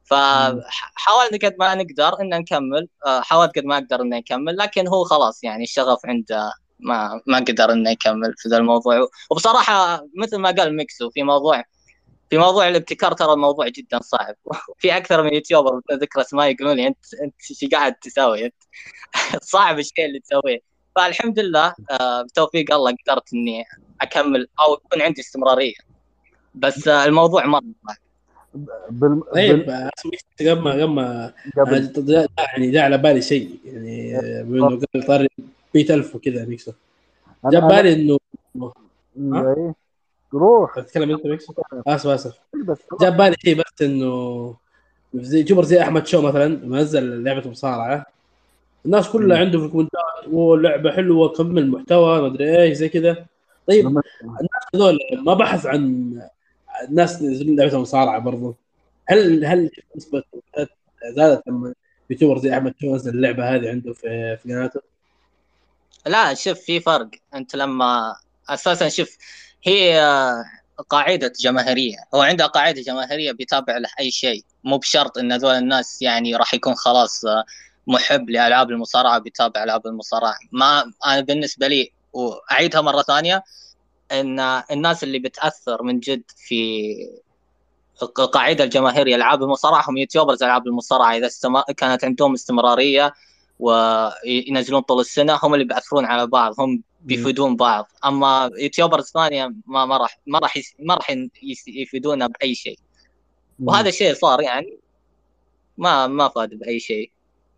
فحاولنا قد ما نقدر ان نكمل، حاولت قد ما اقدر انه يكمل، لكن هو خلاص يعني الشغف عنده ما قدر انه يكمل في ذا الموضوع. وبصراحه مثل ما قال ميكسو في موضوع الابتكار، ترى الموضوع جدا صعب. في اكثر من يوتيوبر ذكر اسماء يقولون لي انت ايش قاعد تسوي انت؟ صعب الشيء اللي تسويه. فالحمد لله بتوفيق الله قدرت اني اكمل او يكون عندي استمراريه، بس الموضوع مره صعب. طيب قبل يعني جاء على بالي شيء، يعني انه قال طاري 100,000 وكذا ميكسو، جاء بالي انه ايه روح اتكلم انت ميكسو. اسف جاء بالي شيء، بس انه زي يوتيوبر زي احمد شو مثلا منزل لعبه مصارعه، الناس كلها عنده في الكومنتات ولعبه حلوه كمل محتوى ما ادري ايش زي كذا. طيب الناس هذول ما بحث عن الناس لعبه مصارعه برضو؟ هل نسبه زادت لما يوتيوبر زي احمد شو نزل اللعبه هذه عنده في قناته؟ لا شوف، في فرق. انت لما اساسا شوف، هي قاعده جماهيريه، هو عنده قاعده جماهيريه بيتابع له اي شيء، مو بشرط ان هذول الناس يعني راح يكون خلاص محب لالعاب المصارعه بيتابع العاب المصارعه. ما انا بالنسبه لي، واعيدها مره ثانيه، ان الناس اللي بتاثر من جد في القاعده الجماهيريه العاب المصارعه هم يوتيوبرز العاب المصارعه. اذا كانت عندهم استمراريه وينزلون طول السنه، هم اللي بيأثرون على بعض، هم بيفيدون بعض. اما يوتيوبرز ثانيه ما راح يفيدونا باي شيء، وهذا الشيء صار يعني ما فاد باي شيء.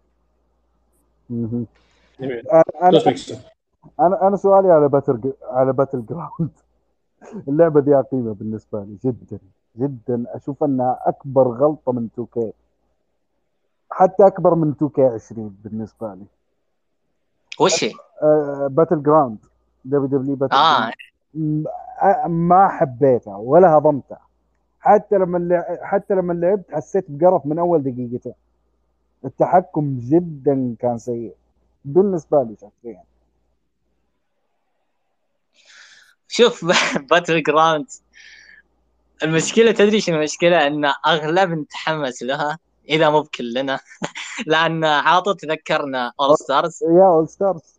انا سؤالي على باتل جراوند. اللعبه دي عقيمه بالنسبه لي جدا جدا، اشوف انها اكبر غلطه من 2K، حتى اكبر من 2K20 بالنسبه لي. وش هي؟ باتل جراوند، دبليو باتل جراوند. ما حبيتها ولا هضمتها، حتى لما لعبت حسيت بقرف من اول دقيقتين. التحكم جدا كان سيء بالنسبه لي شخصيا. شوف باتل جراوند المشكله، تدري شنو المشكله؟ ان اغلب نتحمس لها اذا مو بكلنا لان عاطل تذكرنا اول ستارز. يا اول ستارز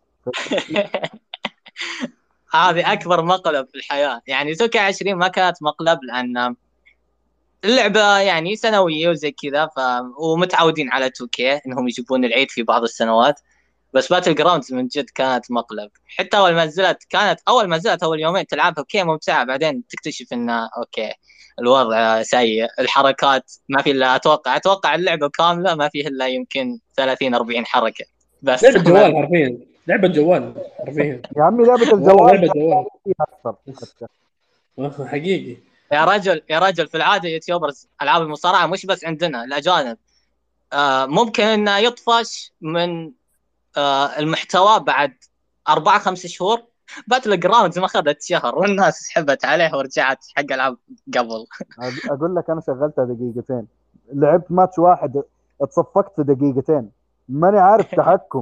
هذه اكبر مقلب في الحياه. يعني 20 ما كانت مقلب لان اللعبه يعني سنويه وزي كذا، ومتعودين على 2K انهم يجيبون العيد في بعض السنوات. بس باتل جراوندز من جد كانت مقلب. حتى اول ما نزلت اول يومين تلعبها اوكي ممتعه، بعدين تكتشف انه اوكي الوضع سيء، الحركات ما في الا اتوقع اللعبه كامله ما فيها الا يمكن 30 40 حركه بس. لعبه جوال حرفيا، لعبه جوال حرفيا يا عمي لعبه الجوال لعبه جوال اكثر حقيقي. يا رجل في العاده يوتيوبرز العاب المصارعه مش بس عندنا الاجانب ممكن انه يطفش من المحتوى بعد 4-5 شهور. باتل جراوندز ما اخذت شهر والناس سحبت عليه ورجعت حق العاب قبل. اقول لك انا شغلتها دقيقتين، لعبت ماتش واحد اتصفقت في دقيقتين، ماني عارف تحكم.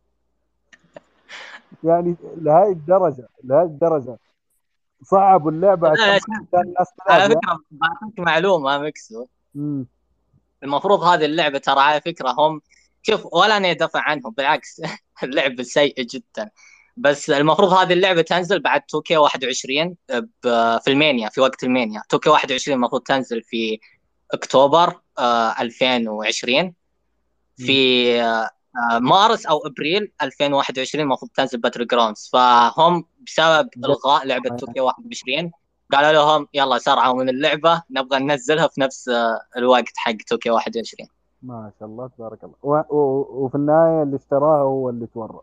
يعني لهي الدرجه صعبوا اللعبه عشان الناس على فكره بعطيك معلومه ميكسو، المفروض هذه اللعبه ترى على فكره هم شوف، ولا انا ادافع عنهم بالعكس اللعبه سيئه جدا، بس المفروض هذه اللعبه تنزل بعد 2K21 في المانيا، في وقت المانيا 2K21 المفروض تنزل في اكتوبر 2020. في مارس او ابريل 2021 المفروض تنزل باتل جراوندز. فهم بسبب الغاء لعبه 2K21 قالوا لهم يلا سرعوا من اللعبه، نبغى ننزلها في نفس الوقت حق 2K21. ما شاء الله تبارك الله. وفي النهايه اللي اشتراها هو اللي تورط.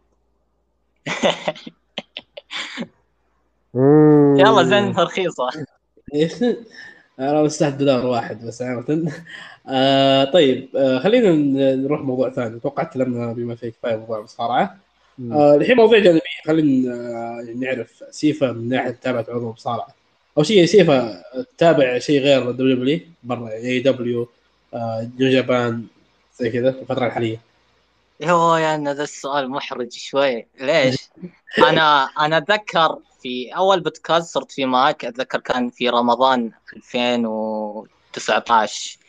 يلا زين رخيصه. انا مستحيل دولار واحد بس عامة. طيب خلينا نروح موضوع ثاني. اتوقع تكلمنا بما فيه كفايه موضوع المصارعه. الحين موضوع جانبي، خلينا نعرف سيفا من ناحيه تتابع عروض المصارعه. او شيء سيفا تتابع شيء غير دبليو برا اي دبليو نيو جابان زي كذا في الفتره الحاليه؟ يا أنا ذا السؤال محرج شوي. ليش؟ أنا أتذكر في أول بودكاست صرت فيه معك، أتذكر كان في رمضان 2019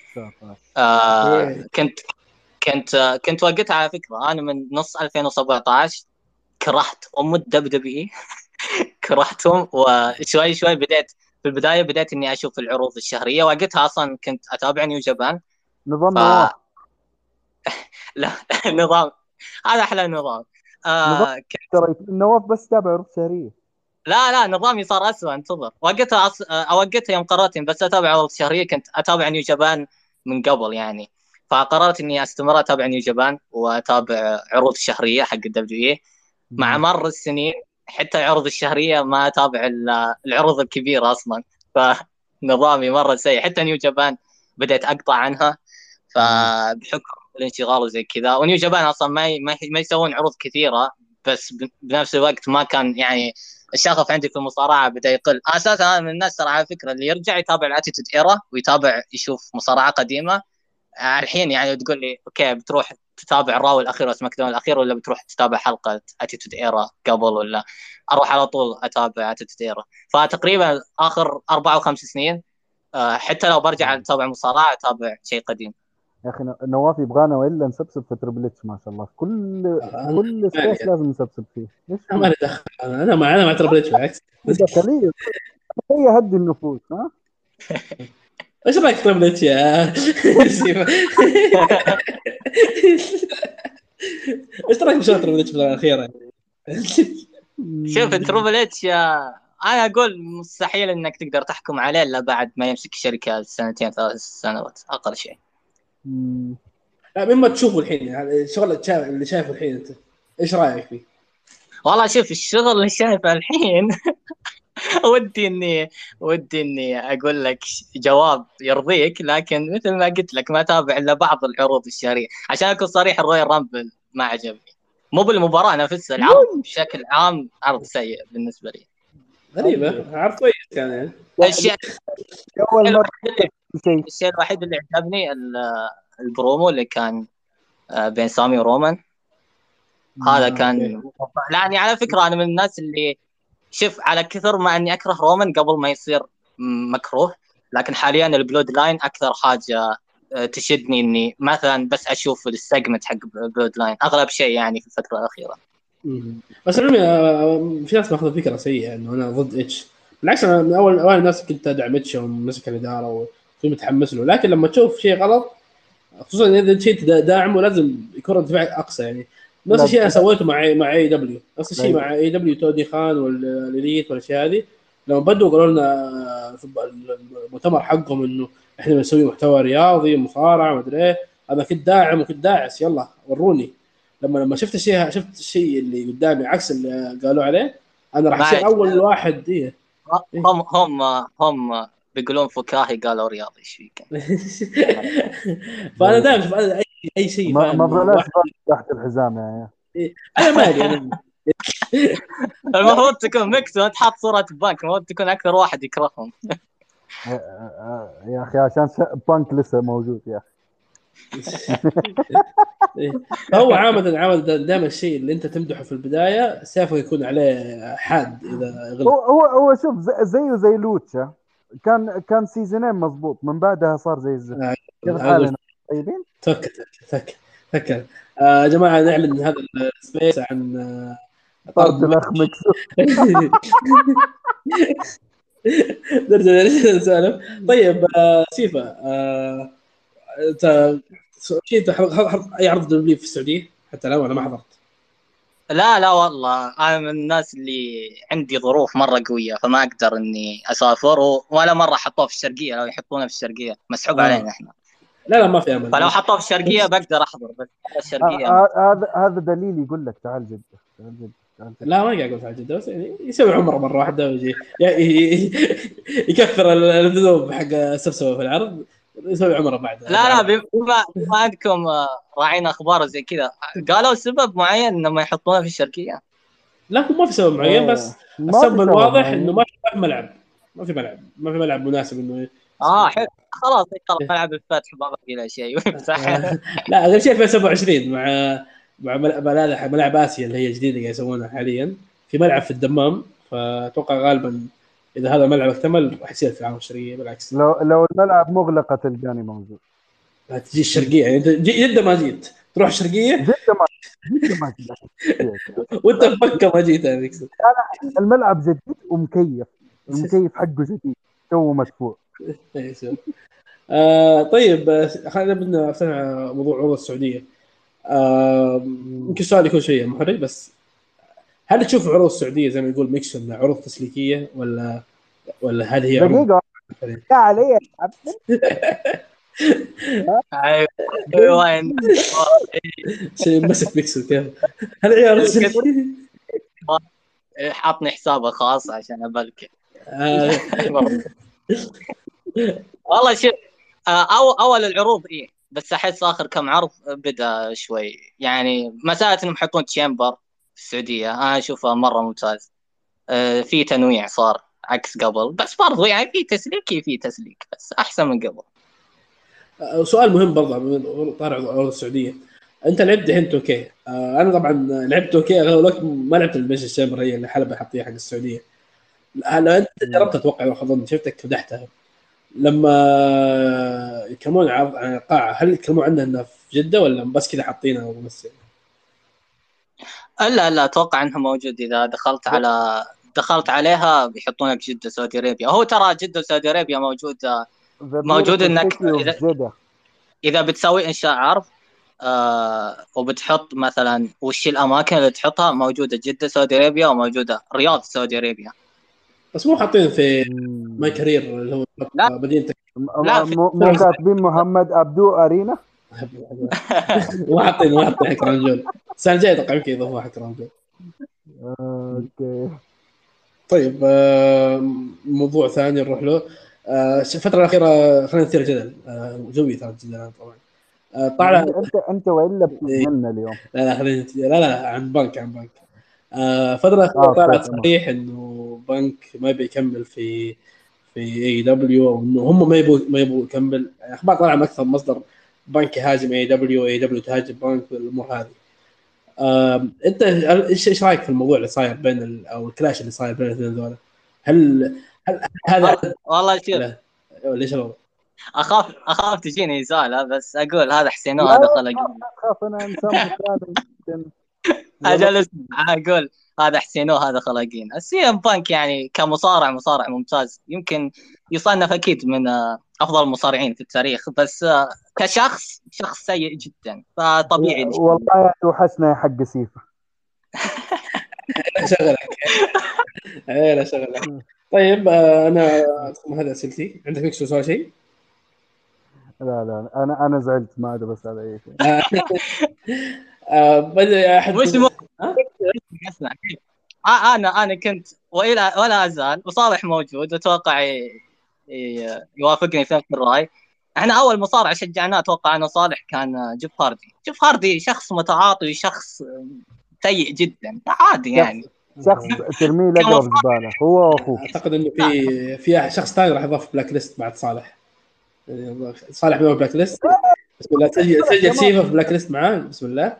كنت وقتها على فكره انا من نص 2017 كرهت الدبليو. كرهتهم، وشوي شوي بديت في البدايه اني اشوف العروض الشهريه. وقتها اصلا كنت اتابع نيو جابان. نظام نواف. لا نظام هذا احلى نظام. ترى نواف بس تابع عروض شهريه. لا نظامي صار اسوء. انتظر وقتها وقتها يوم قررت بس اتابع عروض شهريه كنت اتابع نيو جابان من قبل يعني. فقررت اني استمر اتابع نيو جابان واتابع عروض شهريه حق الدبليو. مع مر السنين حتى العروض الشهريه ما اتابع العروض الكبيره اصلا. فنظامي مره سيء. حتى نيو جابان بدأت اقطع عنها فبحكم الانشغال وزي كذا. ونيو جابان اصلا ما يسوون عروض كثيره، بس بنفس الوقت ما كان يعني الشغف عندي في المصارعه بدا يقل. اساسا انا من الناس ترى على فكره اللي يرجع يتابع الاتيتود ايرا ويتابع يشوف مصارعه قديمه. الحين يعني تقول لي اوكي بتروح تتابع راو الاخير وسماك داون الاخير، ولا بتروح تتابع حلقه اتيتود ايرا قبل، ولا اروح على طول اتابع اتيتود ايرا. فتقريبا اخر 4 أو 5 سنين حتى لو برجع اتابع مصارعه اتابع شيء قديم. يا اخي نواف يبغانا والا نسبسب في تربل اتش ما شاء الله. كل سبيس لازم نسبسب فيه. ايش انا ما دخل. انا مع تربل اتش بالعكس. دخليه هي هدي النفوس. ها ايش رايك تربل اتش يا ايش رايك بشغل تربل اتش بالاخيره؟ شوف تربل اتش انا اقول مستحيل انك تقدر تحكم عليه الا بعد ما يمسك الشركه 2 3 سنوات اقل شيء. لا مما تشوفه الحين يعني الشغل اللي شايفه الحين انت ايش رايك فيه؟ والله شوف الشغل اللي شايفه الحين ودي اني اقول لك جواب يرضيك، لكن مثل ما قلت لك ما تابع الا بعض العروض الشهريه. عشان اكون صريح الرويال رامبل ما عجبني، مو بالمباراه نفسها، العرض بشكل عام عرض سيء بالنسبه لي. غريبه عرض كويس كان يعني. الشيء الوحيد اللي عجبني البرومو اللي كان بين سامي ورومان. هذا كان يعني على فكره انا من الناس اللي شوف على كثر ما اني اكره رومان قبل ما يصير مكروه، لكن حاليا البلود لاين اكثر حاجه تشدني اني مثلا بس اشوف السيجمنت حق البلود لاين اغلب شيء يعني في الفتره الاخيره. بس العلمي في ناس ماخذ فكره سيئه انه انا ضد اتش. بالعكس انا من اول الناس كنت ادعم اتش ومسك الاداره وكنت متحمس له، لكن لما تشوف شيء غلط خصوصا اذا شيء داعمه لازم يكون رد فعل اقصى يعني. نفس الشيء انا سويته مع اي دبليو، نفس الشيء مع اي دبليو تودي خان والاليت والاشياء هذه. لما بدوا قالوا لنا في المؤتمر حقهم انه احنا بنسوي محتوى رياضي مصارعه ما ادري ايه، انا كنت داعم وكنت داعس يلا وروني. لما شفت الشيء اللي قدامي عكس اللي قالوا عليه انا راح اصير اول واحد دي. هم بيقولون فكاهي قالوا رياضي ايش فيك. فانا دائما اشوف اي شيء ما بلاش تحت الحزام يعني. انا ما ادري المفروض تكون ميكس وانت حاط صوره بانك، المفروض تكون اكثر واحد يكرههم. يا اخي عشان بانك لسه موجود يا اخي. هو عامل دائما الشيء اللي انت تمدحه في البدايه سيف يكون عليه حاد اذا غلط. هو شوف زيه زي لوتشا كان سيزونين مضبوط، من بعدها صار زي الزفت. كيف حالنا طيبين؟ فكر يا جماعه نعلن هذا السبيس عن طرد الاخ مكسو. نرجع نسولف. طيب سيفا انت اي عرض دبليو في السعوديه حتى لو انا ما حضرت؟ لا والله انا من الناس اللي عندي ظروف مره قويه فما اقدر اني اسافر، ولا مره حطوه في الشرقيه. لو يحطونه في الشرقيه مسحوب علينا احنا. لا ما في امل. فلو حطوه في الشرقيه بقدر احضر، بس الشرقيه هذا دليل يقول لك تعال جده. لا ما قاعد اقول تعال جده، بس يعني يسوي عمره مره واحده ويجي يكثر الذنوب حق السبسبه في العرض، يسوي عمره بعد. لا بما عندكم راعين اخبار زي كذا قالوا سبب معين انهم يحطونه في الشرقيه. لا ما في سبب معين، بس السبب الواضح انه ما في ملعب مناسب انه حلو خلاص ملعب الفتح ما باقي له شيء. لا غير شيء في 27 مع ملعب اسيا اللي هي جديده قاعد يسوونها حاليا، في ملعب في الدمام. فاتوقع غالبا اذا هذا الملعب اكتمل راح يصير في العالم الشرقيه. بالعكس لو الملعب مغلقه تلقاني موجود. تجي الشرقيه يعني انت جده ما جيت تروح الشرقيه جدا ما وانت في مكه ما جيت هذيك. الملعب جديد ومكيف، المكيف حقه جديد تو مدفوع. طيب خلينا بدنا نفتح موضوع عروض السعوديه. يمكن السؤال يكون شويه محرج، بس هل تشوف عروض السعوديه زي ما يقول ميكس إنها عروض تسليكيه ولا هل هي عروض دقيقة يا علي يا عبد. وين شيء مسك ميكس كيف؟ هل هي عروض تسليكيه؟ حاطني حسابه خاص عشان ابلك. آه، والله شوف، اول العروض ايه، بس احس اخر كم عرض بدا شوي، يعني مساله انهم يحطون تشامبر في السعوديه انا اشوفها مره ممتاز. في تنويع صار عكس قبل، بس برضو يعني في تسليك بس احسن من قبل. سؤال مهم برضه طارع عروض السعوديه. انت لعبت الحين توكي. انا طبعا لعبت توكي اغلب الوقت، ما لعبت البيش الشامبر هي اللي حلبة حطيها حق السعوديه. هلا انت جربت اتوقع اظن شفتك فدحتها لما يتكلمون عن القاعه، هل يتكلمون عنها انها في جده ولا بس كذا حاطينها بس؟ لا اتوقع انها موجود، اذا دخلت عليها بيحطونك جده سعودي ارابيا. هو ترى جده وسعودي ارابيا The موجود beautiful انك city of Jeddah. اذا بتسوي انشاء عرض وبتحط مثلا وش الاماكن اللي تحطها، موجوده جده سعودي ارابيا وموجوده الرياض سعودي ارابيا. بس مو حاطين في ماي كارير اللي هو لا مدينتك. لا في مو كاتبين محمد أبدو أرينا. ما حاطين حق رانجول. السنه الجايه اتوقع يمكن يضيفوها حق رانجول. اوكي. طيب موضوع ثاني نروح له. الفتره الاخيره خلينا نثير جدل جوي ترى جدا طبعا. طلع انت والا بتجننا اليوم. لا خلينا لا عن بنك. فترة الأخيرة اوكي طلعت تمام. صريح إنه بنك ما بيكمل في اي دبليو، او انه هم ما يبغوا يكمل. اخبار طالعه من اكثر مصدر، بنك يهاجم اي دبليو تهاجم بنك والامور هذه. انت ايش رايك في الموضوع اللي صاير بين او الكلاش اللي صاير بين الاثنين ذولا؟ هل هل هذا والله شوف، لا ليش الوضع؟ اخاف تجيني زعلة، بس اقول هذا حسينو لا هذا لا خلقين. خاف، انا انسان مسالم جدا. اجل اقول هذا حسينو هذا خلقين. السي ام بانك يعني كمصارع مصارع ممتاز، يمكن يصنف اكيد من افضل المصارعين في التاريخ، بس كشخص شخص سيء جدا، فطبيعي والله يا توحشنا يا حق سيفا. شغلك لا شغلك. طيب انا هذا اسئلتي. عندك فيك سؤال شيء؟ لا انا زعلت، ما عاد بس على اي شيء. بدأ احد مش اسمع. انا كنت ولا ازال وصالح موجود، اتوقع يوافقني في نفس الراي. احنا اول مصارع شجعناه اتوقع انا وصالح كان جيف هاردي شخص متعاطي، شخص سيء جدا عادي يعني. شخص ترميه لقرب زباله هو واخوه. اعتقد انه في شخص ثاني راح يضاف بلاك ليست بعد صالح. صالح بيضاف بلاك ليست. بسم الله سجل سيفا في بلاك ليست معاه. بسم الله.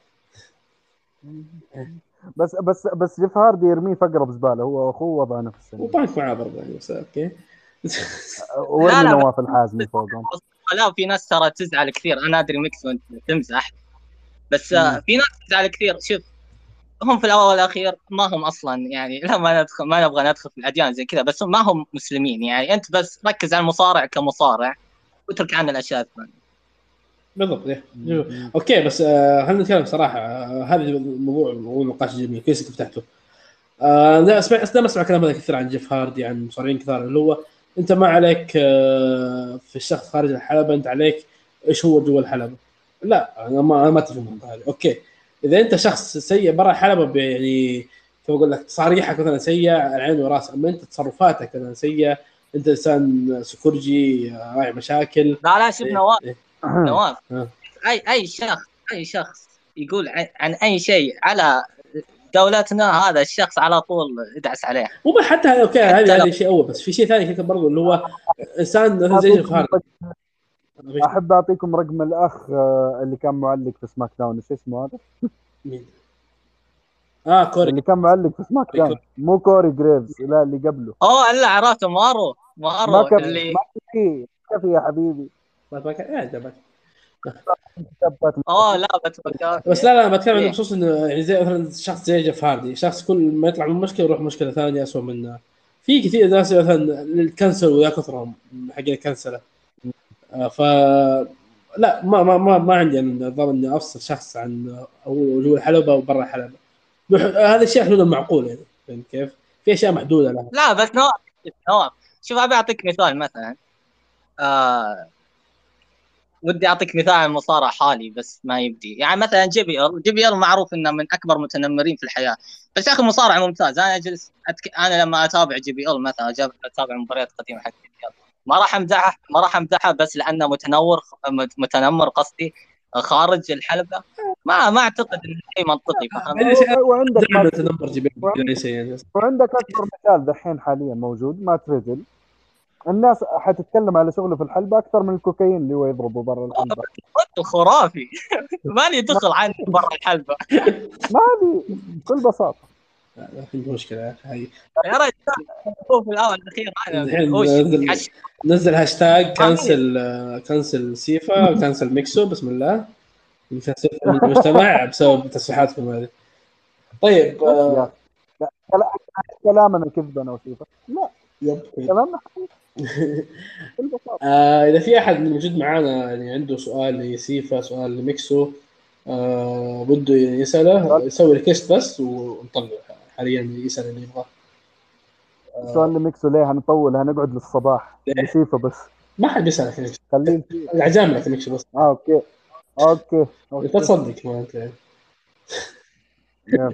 بس جيف هاردي يرميه في اقرب زباله هو واخوه وضع نفس السنة. وبانك معاه برضه يعني، بس اوكي. وين نواف الحازمي فوقهم. لا في ناس ترى تزعل كثير، انا ادري ميكس وانت تمزح، بس في ناس تزعل كثير. شوف، هم في الاول والاخير ما هم اصلا يعني لا ما نبغى ندخل في الاديان زي كذا، بس ما هم مسلمين يعني. انت بس ركز على المصارع كمصارع واترك عن الاشياء الثانيه. بالضبط. اوكي بس خلينا نتكلم صراحه. هذا موضوع نقاش جميل كيف انت فتحته. انا اسمع كلام هذا كثير عن جيف هاردي، عن مصارعين كثار، اللي هو انت ما عليك في الشخص خارج الحلبه، انت عليك ايش هو جوا الحلبه. لا انا ما اتفق مع هذا. اوكي اذا انت شخص سيء برا الحلبه يعني كيف اقول لك، تصاريحك مثلا سيئه العين وراس، اما انت تصرفاتك مثلا سيئه، انت انسان سكرجي راعي مشاكل. لا شوف نواف آه. اي شخص يقول عن اي شيء على دولتنا، هذا الشخص على طول ادعس عليه. مو حتى اوكي هذا شيء اول، بس في شيء ثاني كذا برضو اللي هو انسان زي جيف هاردي. احب اعطيكم رقم الاخ اللي كان معلق في سماك داون، ايش اسمه هذا؟ مين؟ كوري اللي كان معلق في سماك داون، مو كوري جريفز، لا اللي قبله. لا عرفته، مارو ما اللي كفي يا حبيبي. ما كان قاعد. لا بتفكر بس لا انا بتكلم عنه إيه. بخصوص انه يعني زي مثلا شخص زي جيف هاردي، شخص كل ما يطلع من مشكله يروح مشكله ثانيه اسوء منها. في كثير ناس مثلا الكنسل ويا كثرهم حق الكنسله. ف لا ما عندي انا نظام اني افصل شخص عن او جوا الحلبه وبرا الحلبه. هذا الشيء حدوده معقول يعني، فهمت كيف؟ في اشياء محدوده لها. لا بس نوع شوف ابي اعطيك مثال مثلا. آه ودي اعطيك مثال عن مصارع حالي بس ما يبدي، يعني مثلا جي بي ال معروف انه من اكبر متنمرين في الحياه، بس يا اخي مصارع ممتاز. انا اجلس انا لما اتابع جي بي ال مثلا اتابع مباريات قديمه حق جي بي ال، ما راح امدحه بس لانه متنمر قصدي خارج الحلبه. ما اعتقد انه شيء منطقي، فهمت؟ وعندك دائما تنمر جبال وعندك يعني. وعندك اكثر مثال دحين حاليا موجود مات ريدل. الناس حتتكلم على شغله في الحلبة اكثر من الكوكايين اللي هو يضربه برا الحلبة. رجل خرافي ماني دخل عني برا الحلبه ما هذه بكل بساطة. لا في مشكله هاي. يا رجل هو في الاول الاخير انا الحين وش نزل هاشتاج فاهمني؟ كنسل سيفا كنسل ميكسو، بسم الله يكسر من المجتمع بسبب تصريحاتكم هذه. طيب بس يا اخي لا، كلامنا كذب انا وسيفا لا، يب. كلامنا بكل بساطة. إذا في أحد من موجود معانا يعني عنده سؤال لسيفا، سؤال لميكسو، بده يسأله، يسوي ريكست بس ونطلع حاليا يسأل اللي يبغاه. سؤال لميكسو ليه هنطول؟ هنقعد للصباح ليه؟ لسيفا بس. ما حد بيسألك يا ميكسو، خليه يسير. العزام لك يا ميكسو بس. اوكي اوكي أنت اوكي تصدق ما أنت يعني. يلا.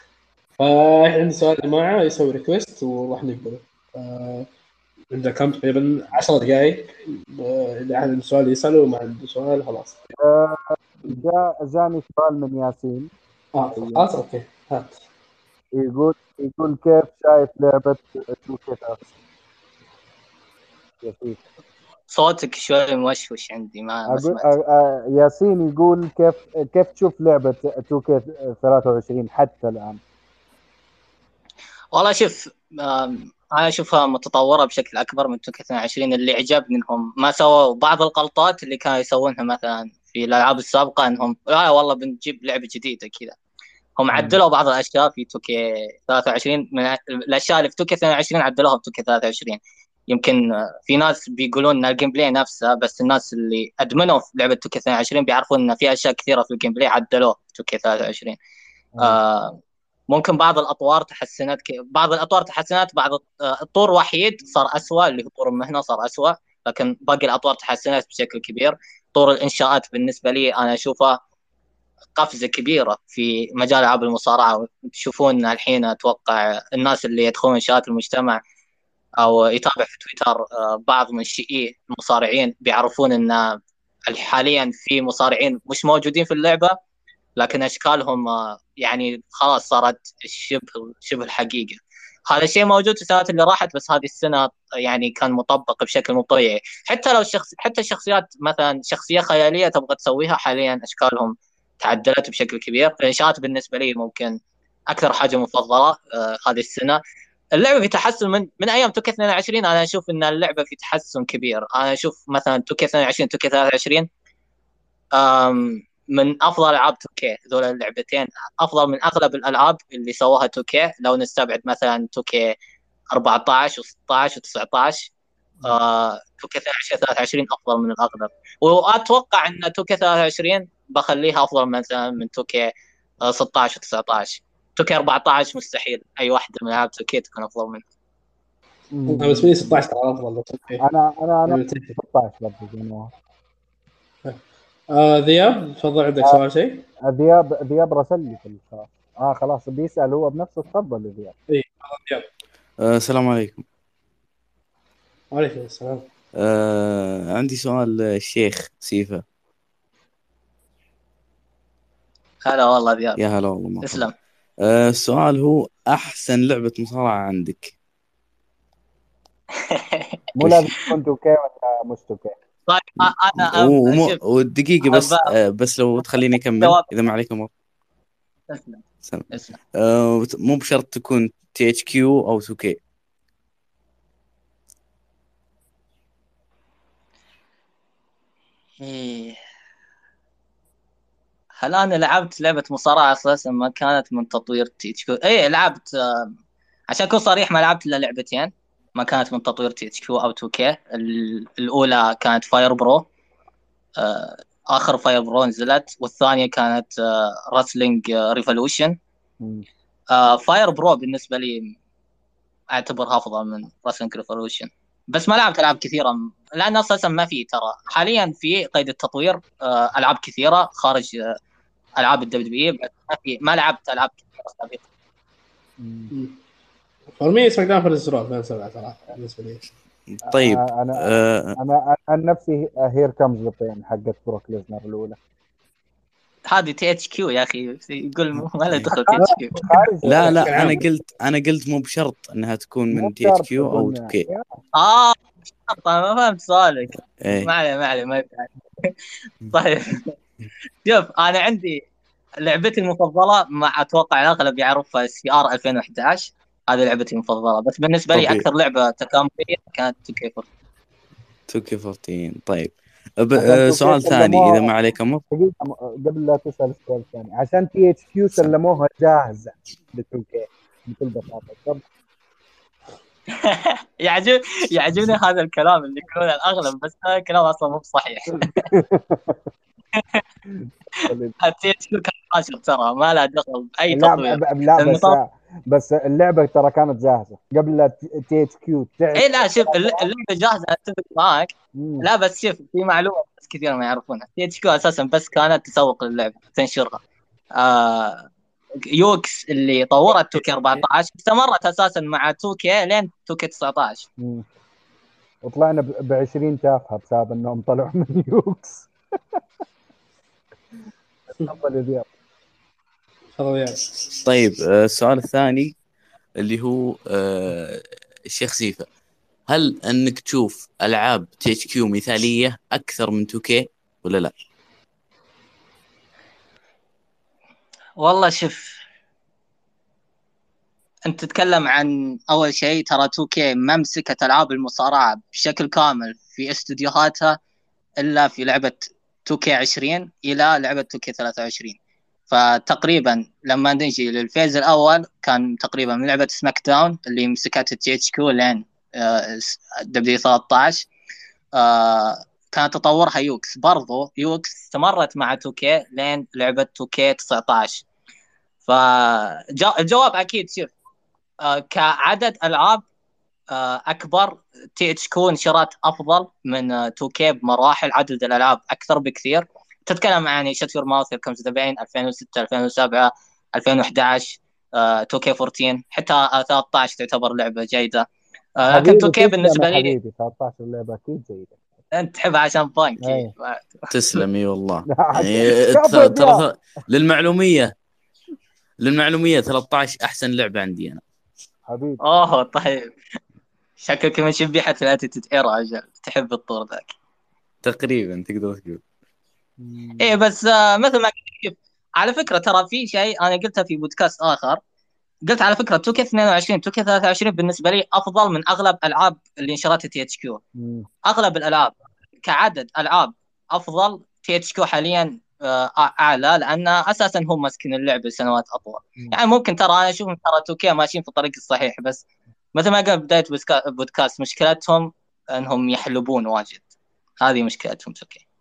فعندي سؤال يا جماعة، يسوي ريكوست وراح نقبله. آه، عندنا كم تقريبا 10 دقائق. إذا أحد عنده سؤال يسأله، ما عنده سؤال خلاص. آه، جاني سؤال من ياسين. خلاص أوكي هات. يقول كيف شايف لعبة 2K يا سيدي؟ صوتك شوي موشوش عندي ما أقول سمعت. ياسين يقول كيف تشوف لعبة 2K23 حتى الآن؟ والله شوف، انا اشوفها متطوره بشكل اكبر من 22. اللي عجبني انهم ما سووا بعض الغلطات اللي كانوا يسوونها مثلا في الالعاب السابقه، انهم لا والله بنجيب لعبه جديده كذا. هم عدلوا بعض الاشياء في 2K23، من الاشياء اللي في 2K22 عدلوها في 2K23. يمكن في ناس بيقولون ان الجيم بلاي نفسه، بس الناس اللي ادمنوا في لعبه 2K22 بيعرفون ان في اشياء كثيره في الجيم بلاي عدلوها في 2K23. ممكن بعض الاطوار تحسنت، بعض الطور وحيد صار اسوء، اللي هو طور المهنه صار اسوء، لكن باقي الاطوار تحسنت بشكل كبير. طور الانشاءات بالنسبه لي انا اشوفها قفزه كبيره في مجال العاب المصارعه. تشوفون الحين اتوقع الناس اللي يدخلون انشاءات المجتمع او يتابع في تويتر بعض منشئي المصارعين بيعرفون ان حاليا في مصارعين مش موجودين في اللعبه، لكن اشكالهم يعني خلاص صارت شبه الحقيقه. هذا الشيء موجود في السنوات اللي راحت، بس هذه السنه يعني كان مطبق بشكل مو طبيعي. حتى لو حتى الشخصيات مثلا شخصيه خياليه تبغى تسويها حاليا اشكالهم تعدلت بشكل كبير. الانشاءات بالنسبه لي ممكن اكثر حاجه مفضله هذه السنه. اللعبه في تحسن من ايام توكي 22. انا اشوف ان اللعبه في تحسن كبير. انا اشوف مثلا توكي 22 توكي 23 من افضل العاب 2K. ذول اللعبتين افضل من اغلب الالعاب اللي سووها 2K، لو نستبعد مثلا 2K 14 و16 و19. 2K 22 23 افضل من الاغلب، واتوقع ان 2K 23 بخليها افضل مثلا من 2K 16 و19. 2K 14 مستحيل اي واحده من العاب 2K تكون افضل منها. أنا بالنسبة لي 16 ترى أفضل بس أوكي. انا متفق. 16 برضه زي ما هو. ذياب تفضل، عندك سؤال شيء؟ ذياب رسل لي في الخاص. خلاص بيسأل هو بنفسه. تفضل يا ذياب. إيه ذياب. السلام عليكم. وعليكم السلام. عندي سؤال الشيخ سيفا. هلا والله ذياب. يا هلا والله مرحبا. تسلم. السؤال هو أحسن لعبة مصارعة عندك. مو وش لازم تكون 2K ولا مش 2K. طيب انا شوف والدقيقة بس لو تخليني أكمل جواب. إذا ما عليكم. تسلم سلام. تسلم. مو بشرط تكون THQ أو 2K. إيه. هل انا لعبت لعبه مصارعه اساسا ما كانت من تطوير تي اتش كيو؟ اي لعبت، عشان اكون صريح ما لعبت الا لعبتين ما كانت من تطوير تي اتش كيو او 2 كي. الاولى كانت فاير برو، اخر فاير برو نزلت، والثانيه كانت راسلينج ريفولوشن. مم. فاير برو بالنسبه لي اعتبرها افضل من راسلينج ريفولوشن، بس ما لعبت العاب كثيره لان اساسا ما في، ترى حاليا في قيد التطوير العاب كثيره خارج العاب الدبليو بي، ما لعبت العاب كثيره سابقه. فورمي سماك داون فيرسس رو 2007 صراحه بالنسبه لي. طيب انا عن نفسي هير كمز ذا بين حقت بروك ليزنر الاولى. هذه تي اتش كيو يا اخي، يقول ما له دخل تي اتش كيو. خارج لا بشكل عام. انا قلت مو بشرط انها تكون مو من تي اتش شرط كيو او تكون 2 كي. طيب ما فهمت سؤالك. ايه ما عليه ما يفعل. طيب شوف، انا عندي لعبتي المفضله، مع اتوقع الاغلب يعرفها، سي ار 2011. هذه لعبتي المفضله، بس بالنسبه لي طبيعي. اكثر لعبه تكامليه كانت 2 كي 4. 2 كي 14. طيب عشان سؤال ثاني اذا ما عليك امر. دقيقة قبل لا تسال السؤال الثاني، عشان تي اتش كيو سلموها جاهزه ل 2 كي بكل بساطه. طب يعجبني هذا الكلام اللي يقولونه الاغلب، بس هذا الكلام اصلا مو صحيح. التي اتش كيو كان فاشل ترى، ما له دخل باي لا تطوير. لا بس اللعبه ترى كانت جاهزه قبل لا تي اتش كيو تعرف. اي لا شوف، اللعبه جاهزه اتفق معاك. مم. لا بس شوف، في معلومه بس كثير ما يعرفونها، تي اتش كيو اساسا بس كانت تسوق للعبه تنشرها. يوكس اللي طورت 2 كي 14 استمرت اساسا مع 2 كي لين 2 كي 19. وطلعنا ب 20 تافهه بسبب انهم طلعوا من يوكس. تفضل يا زياد. تفضل يا طيب السؤال الثاني اللي هو الشيخ سيفا، هل انك تشوف العاب تي اتش كيو مثاليه اكثر من 2 كي ولا لا؟ والله شوف، انت تتكلم عن اول شيء، ترى 2 كي ما مسكت العاب المصارعه بشكل كامل في استديوهاتها الا في لعبه 2 كي 20 الى لعبه 2 كي 23. فتقريبا لما نجي للفيز الاول كان تقريبا من لعبه سماك داون اللي مسكت التي اتش كيو لين دبليو 13. كان تطورها يوكس، برضو يوكس استمرت مع 2 كي لين لعبه 2 كي 19. فالجواب اكيد شوف، كعدد العاب اكبر، تي اتش كيو نشرت افضل من 2 كي بمراحل، عدد الالعاب اكثر بكثير. تتكلم عن شت يور ماوث، كمز ذا بين 2006 2007 2011، 2 كي 14 حتى 13 تعتبر لعبه جيده. لكن 2 كي تسلم بالنسبه يا لي، حبيبي، 13 لعبه اكيد جيده. انت تحبها عشان بانكي. تسلمي والله. كفو يا زياد. ترى للمعلوميه 13 احسن لعبه عندي انا. حبيبي اوه طيب، شكلك من شبيحه الاتيتود ايرا، اجل تحب الطور ذاك. تقريبا تقدر تقول. ايه بس مثل ما قلت، على فكره ترى في شيء انا قلتها في بودكاست اخر، قلت على فكره 2 كي 22 2 كي 23 بالنسبه لي افضل من اغلب العاب اللي نشرتها تي اتش كيو. اغلب الالعاب كعدد العاب افضل، تي اتش كيو حاليا اعلى، لان اساسا هم ماسكين اللعبه سنوات اطول. يعني ممكن ترى انا اشوف ترى 2 كي ماشيين في الطريق الصحيح، بس مثل ما قلت بدايه بودكاست، مشكلتهم انهم يحلبون واجد، هذه مشكلتهم 2 كي.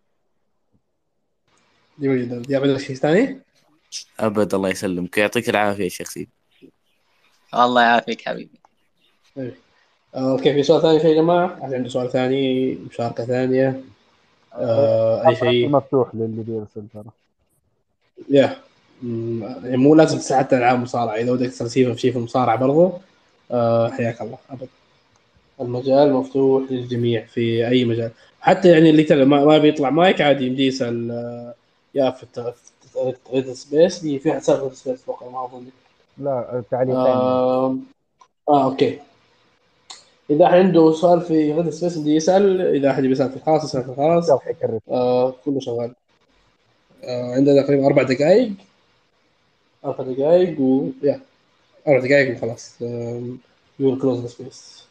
يا بدر شيء ثاني. ابد، الله يسلمك، يعطيك العافيه يا شيخ سيف. الله يعافيك حبيبي. اوكي، في سؤال ثاني شيء يا جماعه؟ احد عنده سؤال ثاني، مشاركه ثانيه، اي شيء مفتوح للي بيرسل ترى. يا يعني مو لازم حتى العاب مصارعه، اذا ودك ترسيفه في شيء في المصارعه برضو حياك الله ابد. المجال مفتوح للجميع في اي مجال، حتى يعني اللي ما بيطلع مايك عادي يمدي يسال. يا في ريد سبيس دي، في حساب ريد سبيس فوق ما اظن. لا تعليقين. اوكي، اذا احد عنده سؤال في ريد سبيس يمدي يسال، اذا احد بيسال في الخاص يسال في الخاص. كله شغال. عندنا تقريبا 4 دقائق 4 دقائق يا 4 دقائق وخلاص. يور كلوز سبيس.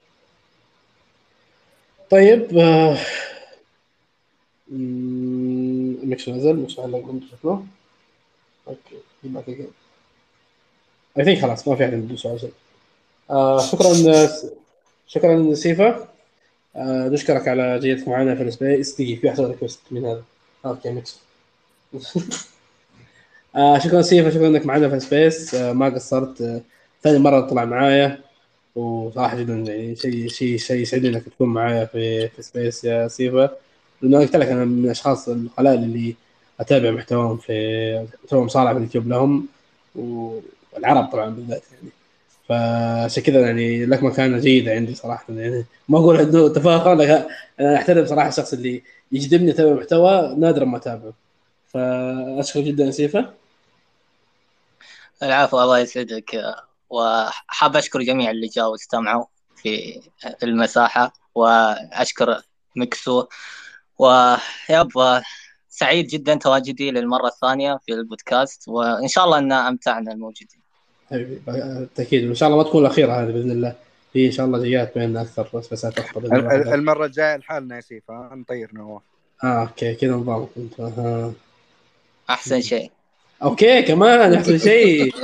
طيب مش نزل، مش على كنت شكله. اوكي يبقى كده اي ثينك خلاص ما في احد عنده سؤال شيء. شكرا سيفا. نشكرك على جيتك معنا في السبيس. دقيقة في واحد ريكوست من هذا. اوكي ميكس. شكرا سيفا، شكرا انك معنا في السبيس. ما قصرت. ثاني مرة تطلع معايا، وصراحة جدا يعني شيء يسعدني انك تكون معايا في سبيس يا سيفا، لانه قلت لك انا من الاشخاص القلائل اللي اتابع محتواهم في محتوى مصارعة في اليوتيوب لهم، والعرب طبعا بالذات يعني. فعشان كذا يعني لك مكانة جيدة عندي صراحة. يعني ما أقول إنه تفاخر لك، أنا أحترم صراحة الشخص اللي يجذبني أتابع محتوى نادرا ما أتابعه. فأشكر جدا سيفا. العفو، الله يسعدك. وحاب أشكر جميع اللي جاوا واستمعوا في المساحة، وأشكر مكسو. ويب سعيد جدا تواجدي للمرة الثانية في البودكاست، وإن شاء الله أن أمتعنا الموجودين. حبيبي بالتأكيد، وإن شاء الله ما تكون الأخيرة هذه بإذن الله. في إن شاء الله جيات بيننا أكثر بس أفضل بإذن الله. المره الجايه لحالنا يا سيفا، نطير نواف. أوكي كذا نظام أنت. أحسن شيء. أوكي كمان أحسن شيء.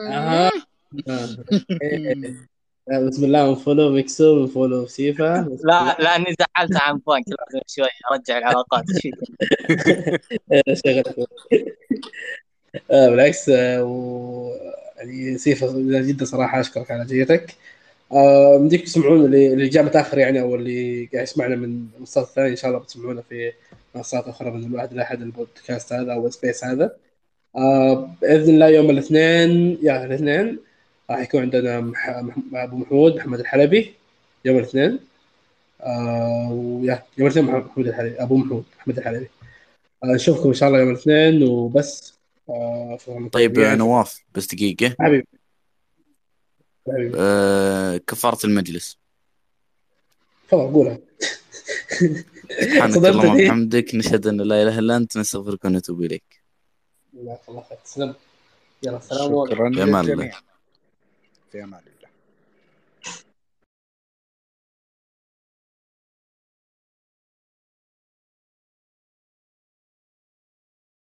بسم الله، من فولو ميكسو، من فولو سيفا. لا لأني زعلت عن بانك، لازم شوي أرجع العلاقات. شغل. بالعكس. يعني سيفا جدا صراحة أشكرك على جيتك. بديك تسمعون اللي جاء متأخر يعني، أو اللي قاعد يسمعنا من المنصات الثانية، إن شاء الله بتسمعونا في منصات أخرى من الواحد لأحد البودكاست هذا أو السبيس هذا. بإذن الله يوم الاثنين راح يكون عندنا أبو محمود الحلبي يوم الاثنين. يوم الاثنين محمود الحلبي، أبو محمود الحلبي. نشوفكم إن شاء الله يوم الاثنين وبس. طيب نواف بس دقيقة. حبيبي. كفارة المجلس. تفضل قولها. سبحانك اللهم وبحمدك، نشهد أن لا إله إلا أنت، نستغفرك ونتوب إليك. الله خير. تسلم. يلا السلام عليكم. شكرا للجميع. في أمان الله.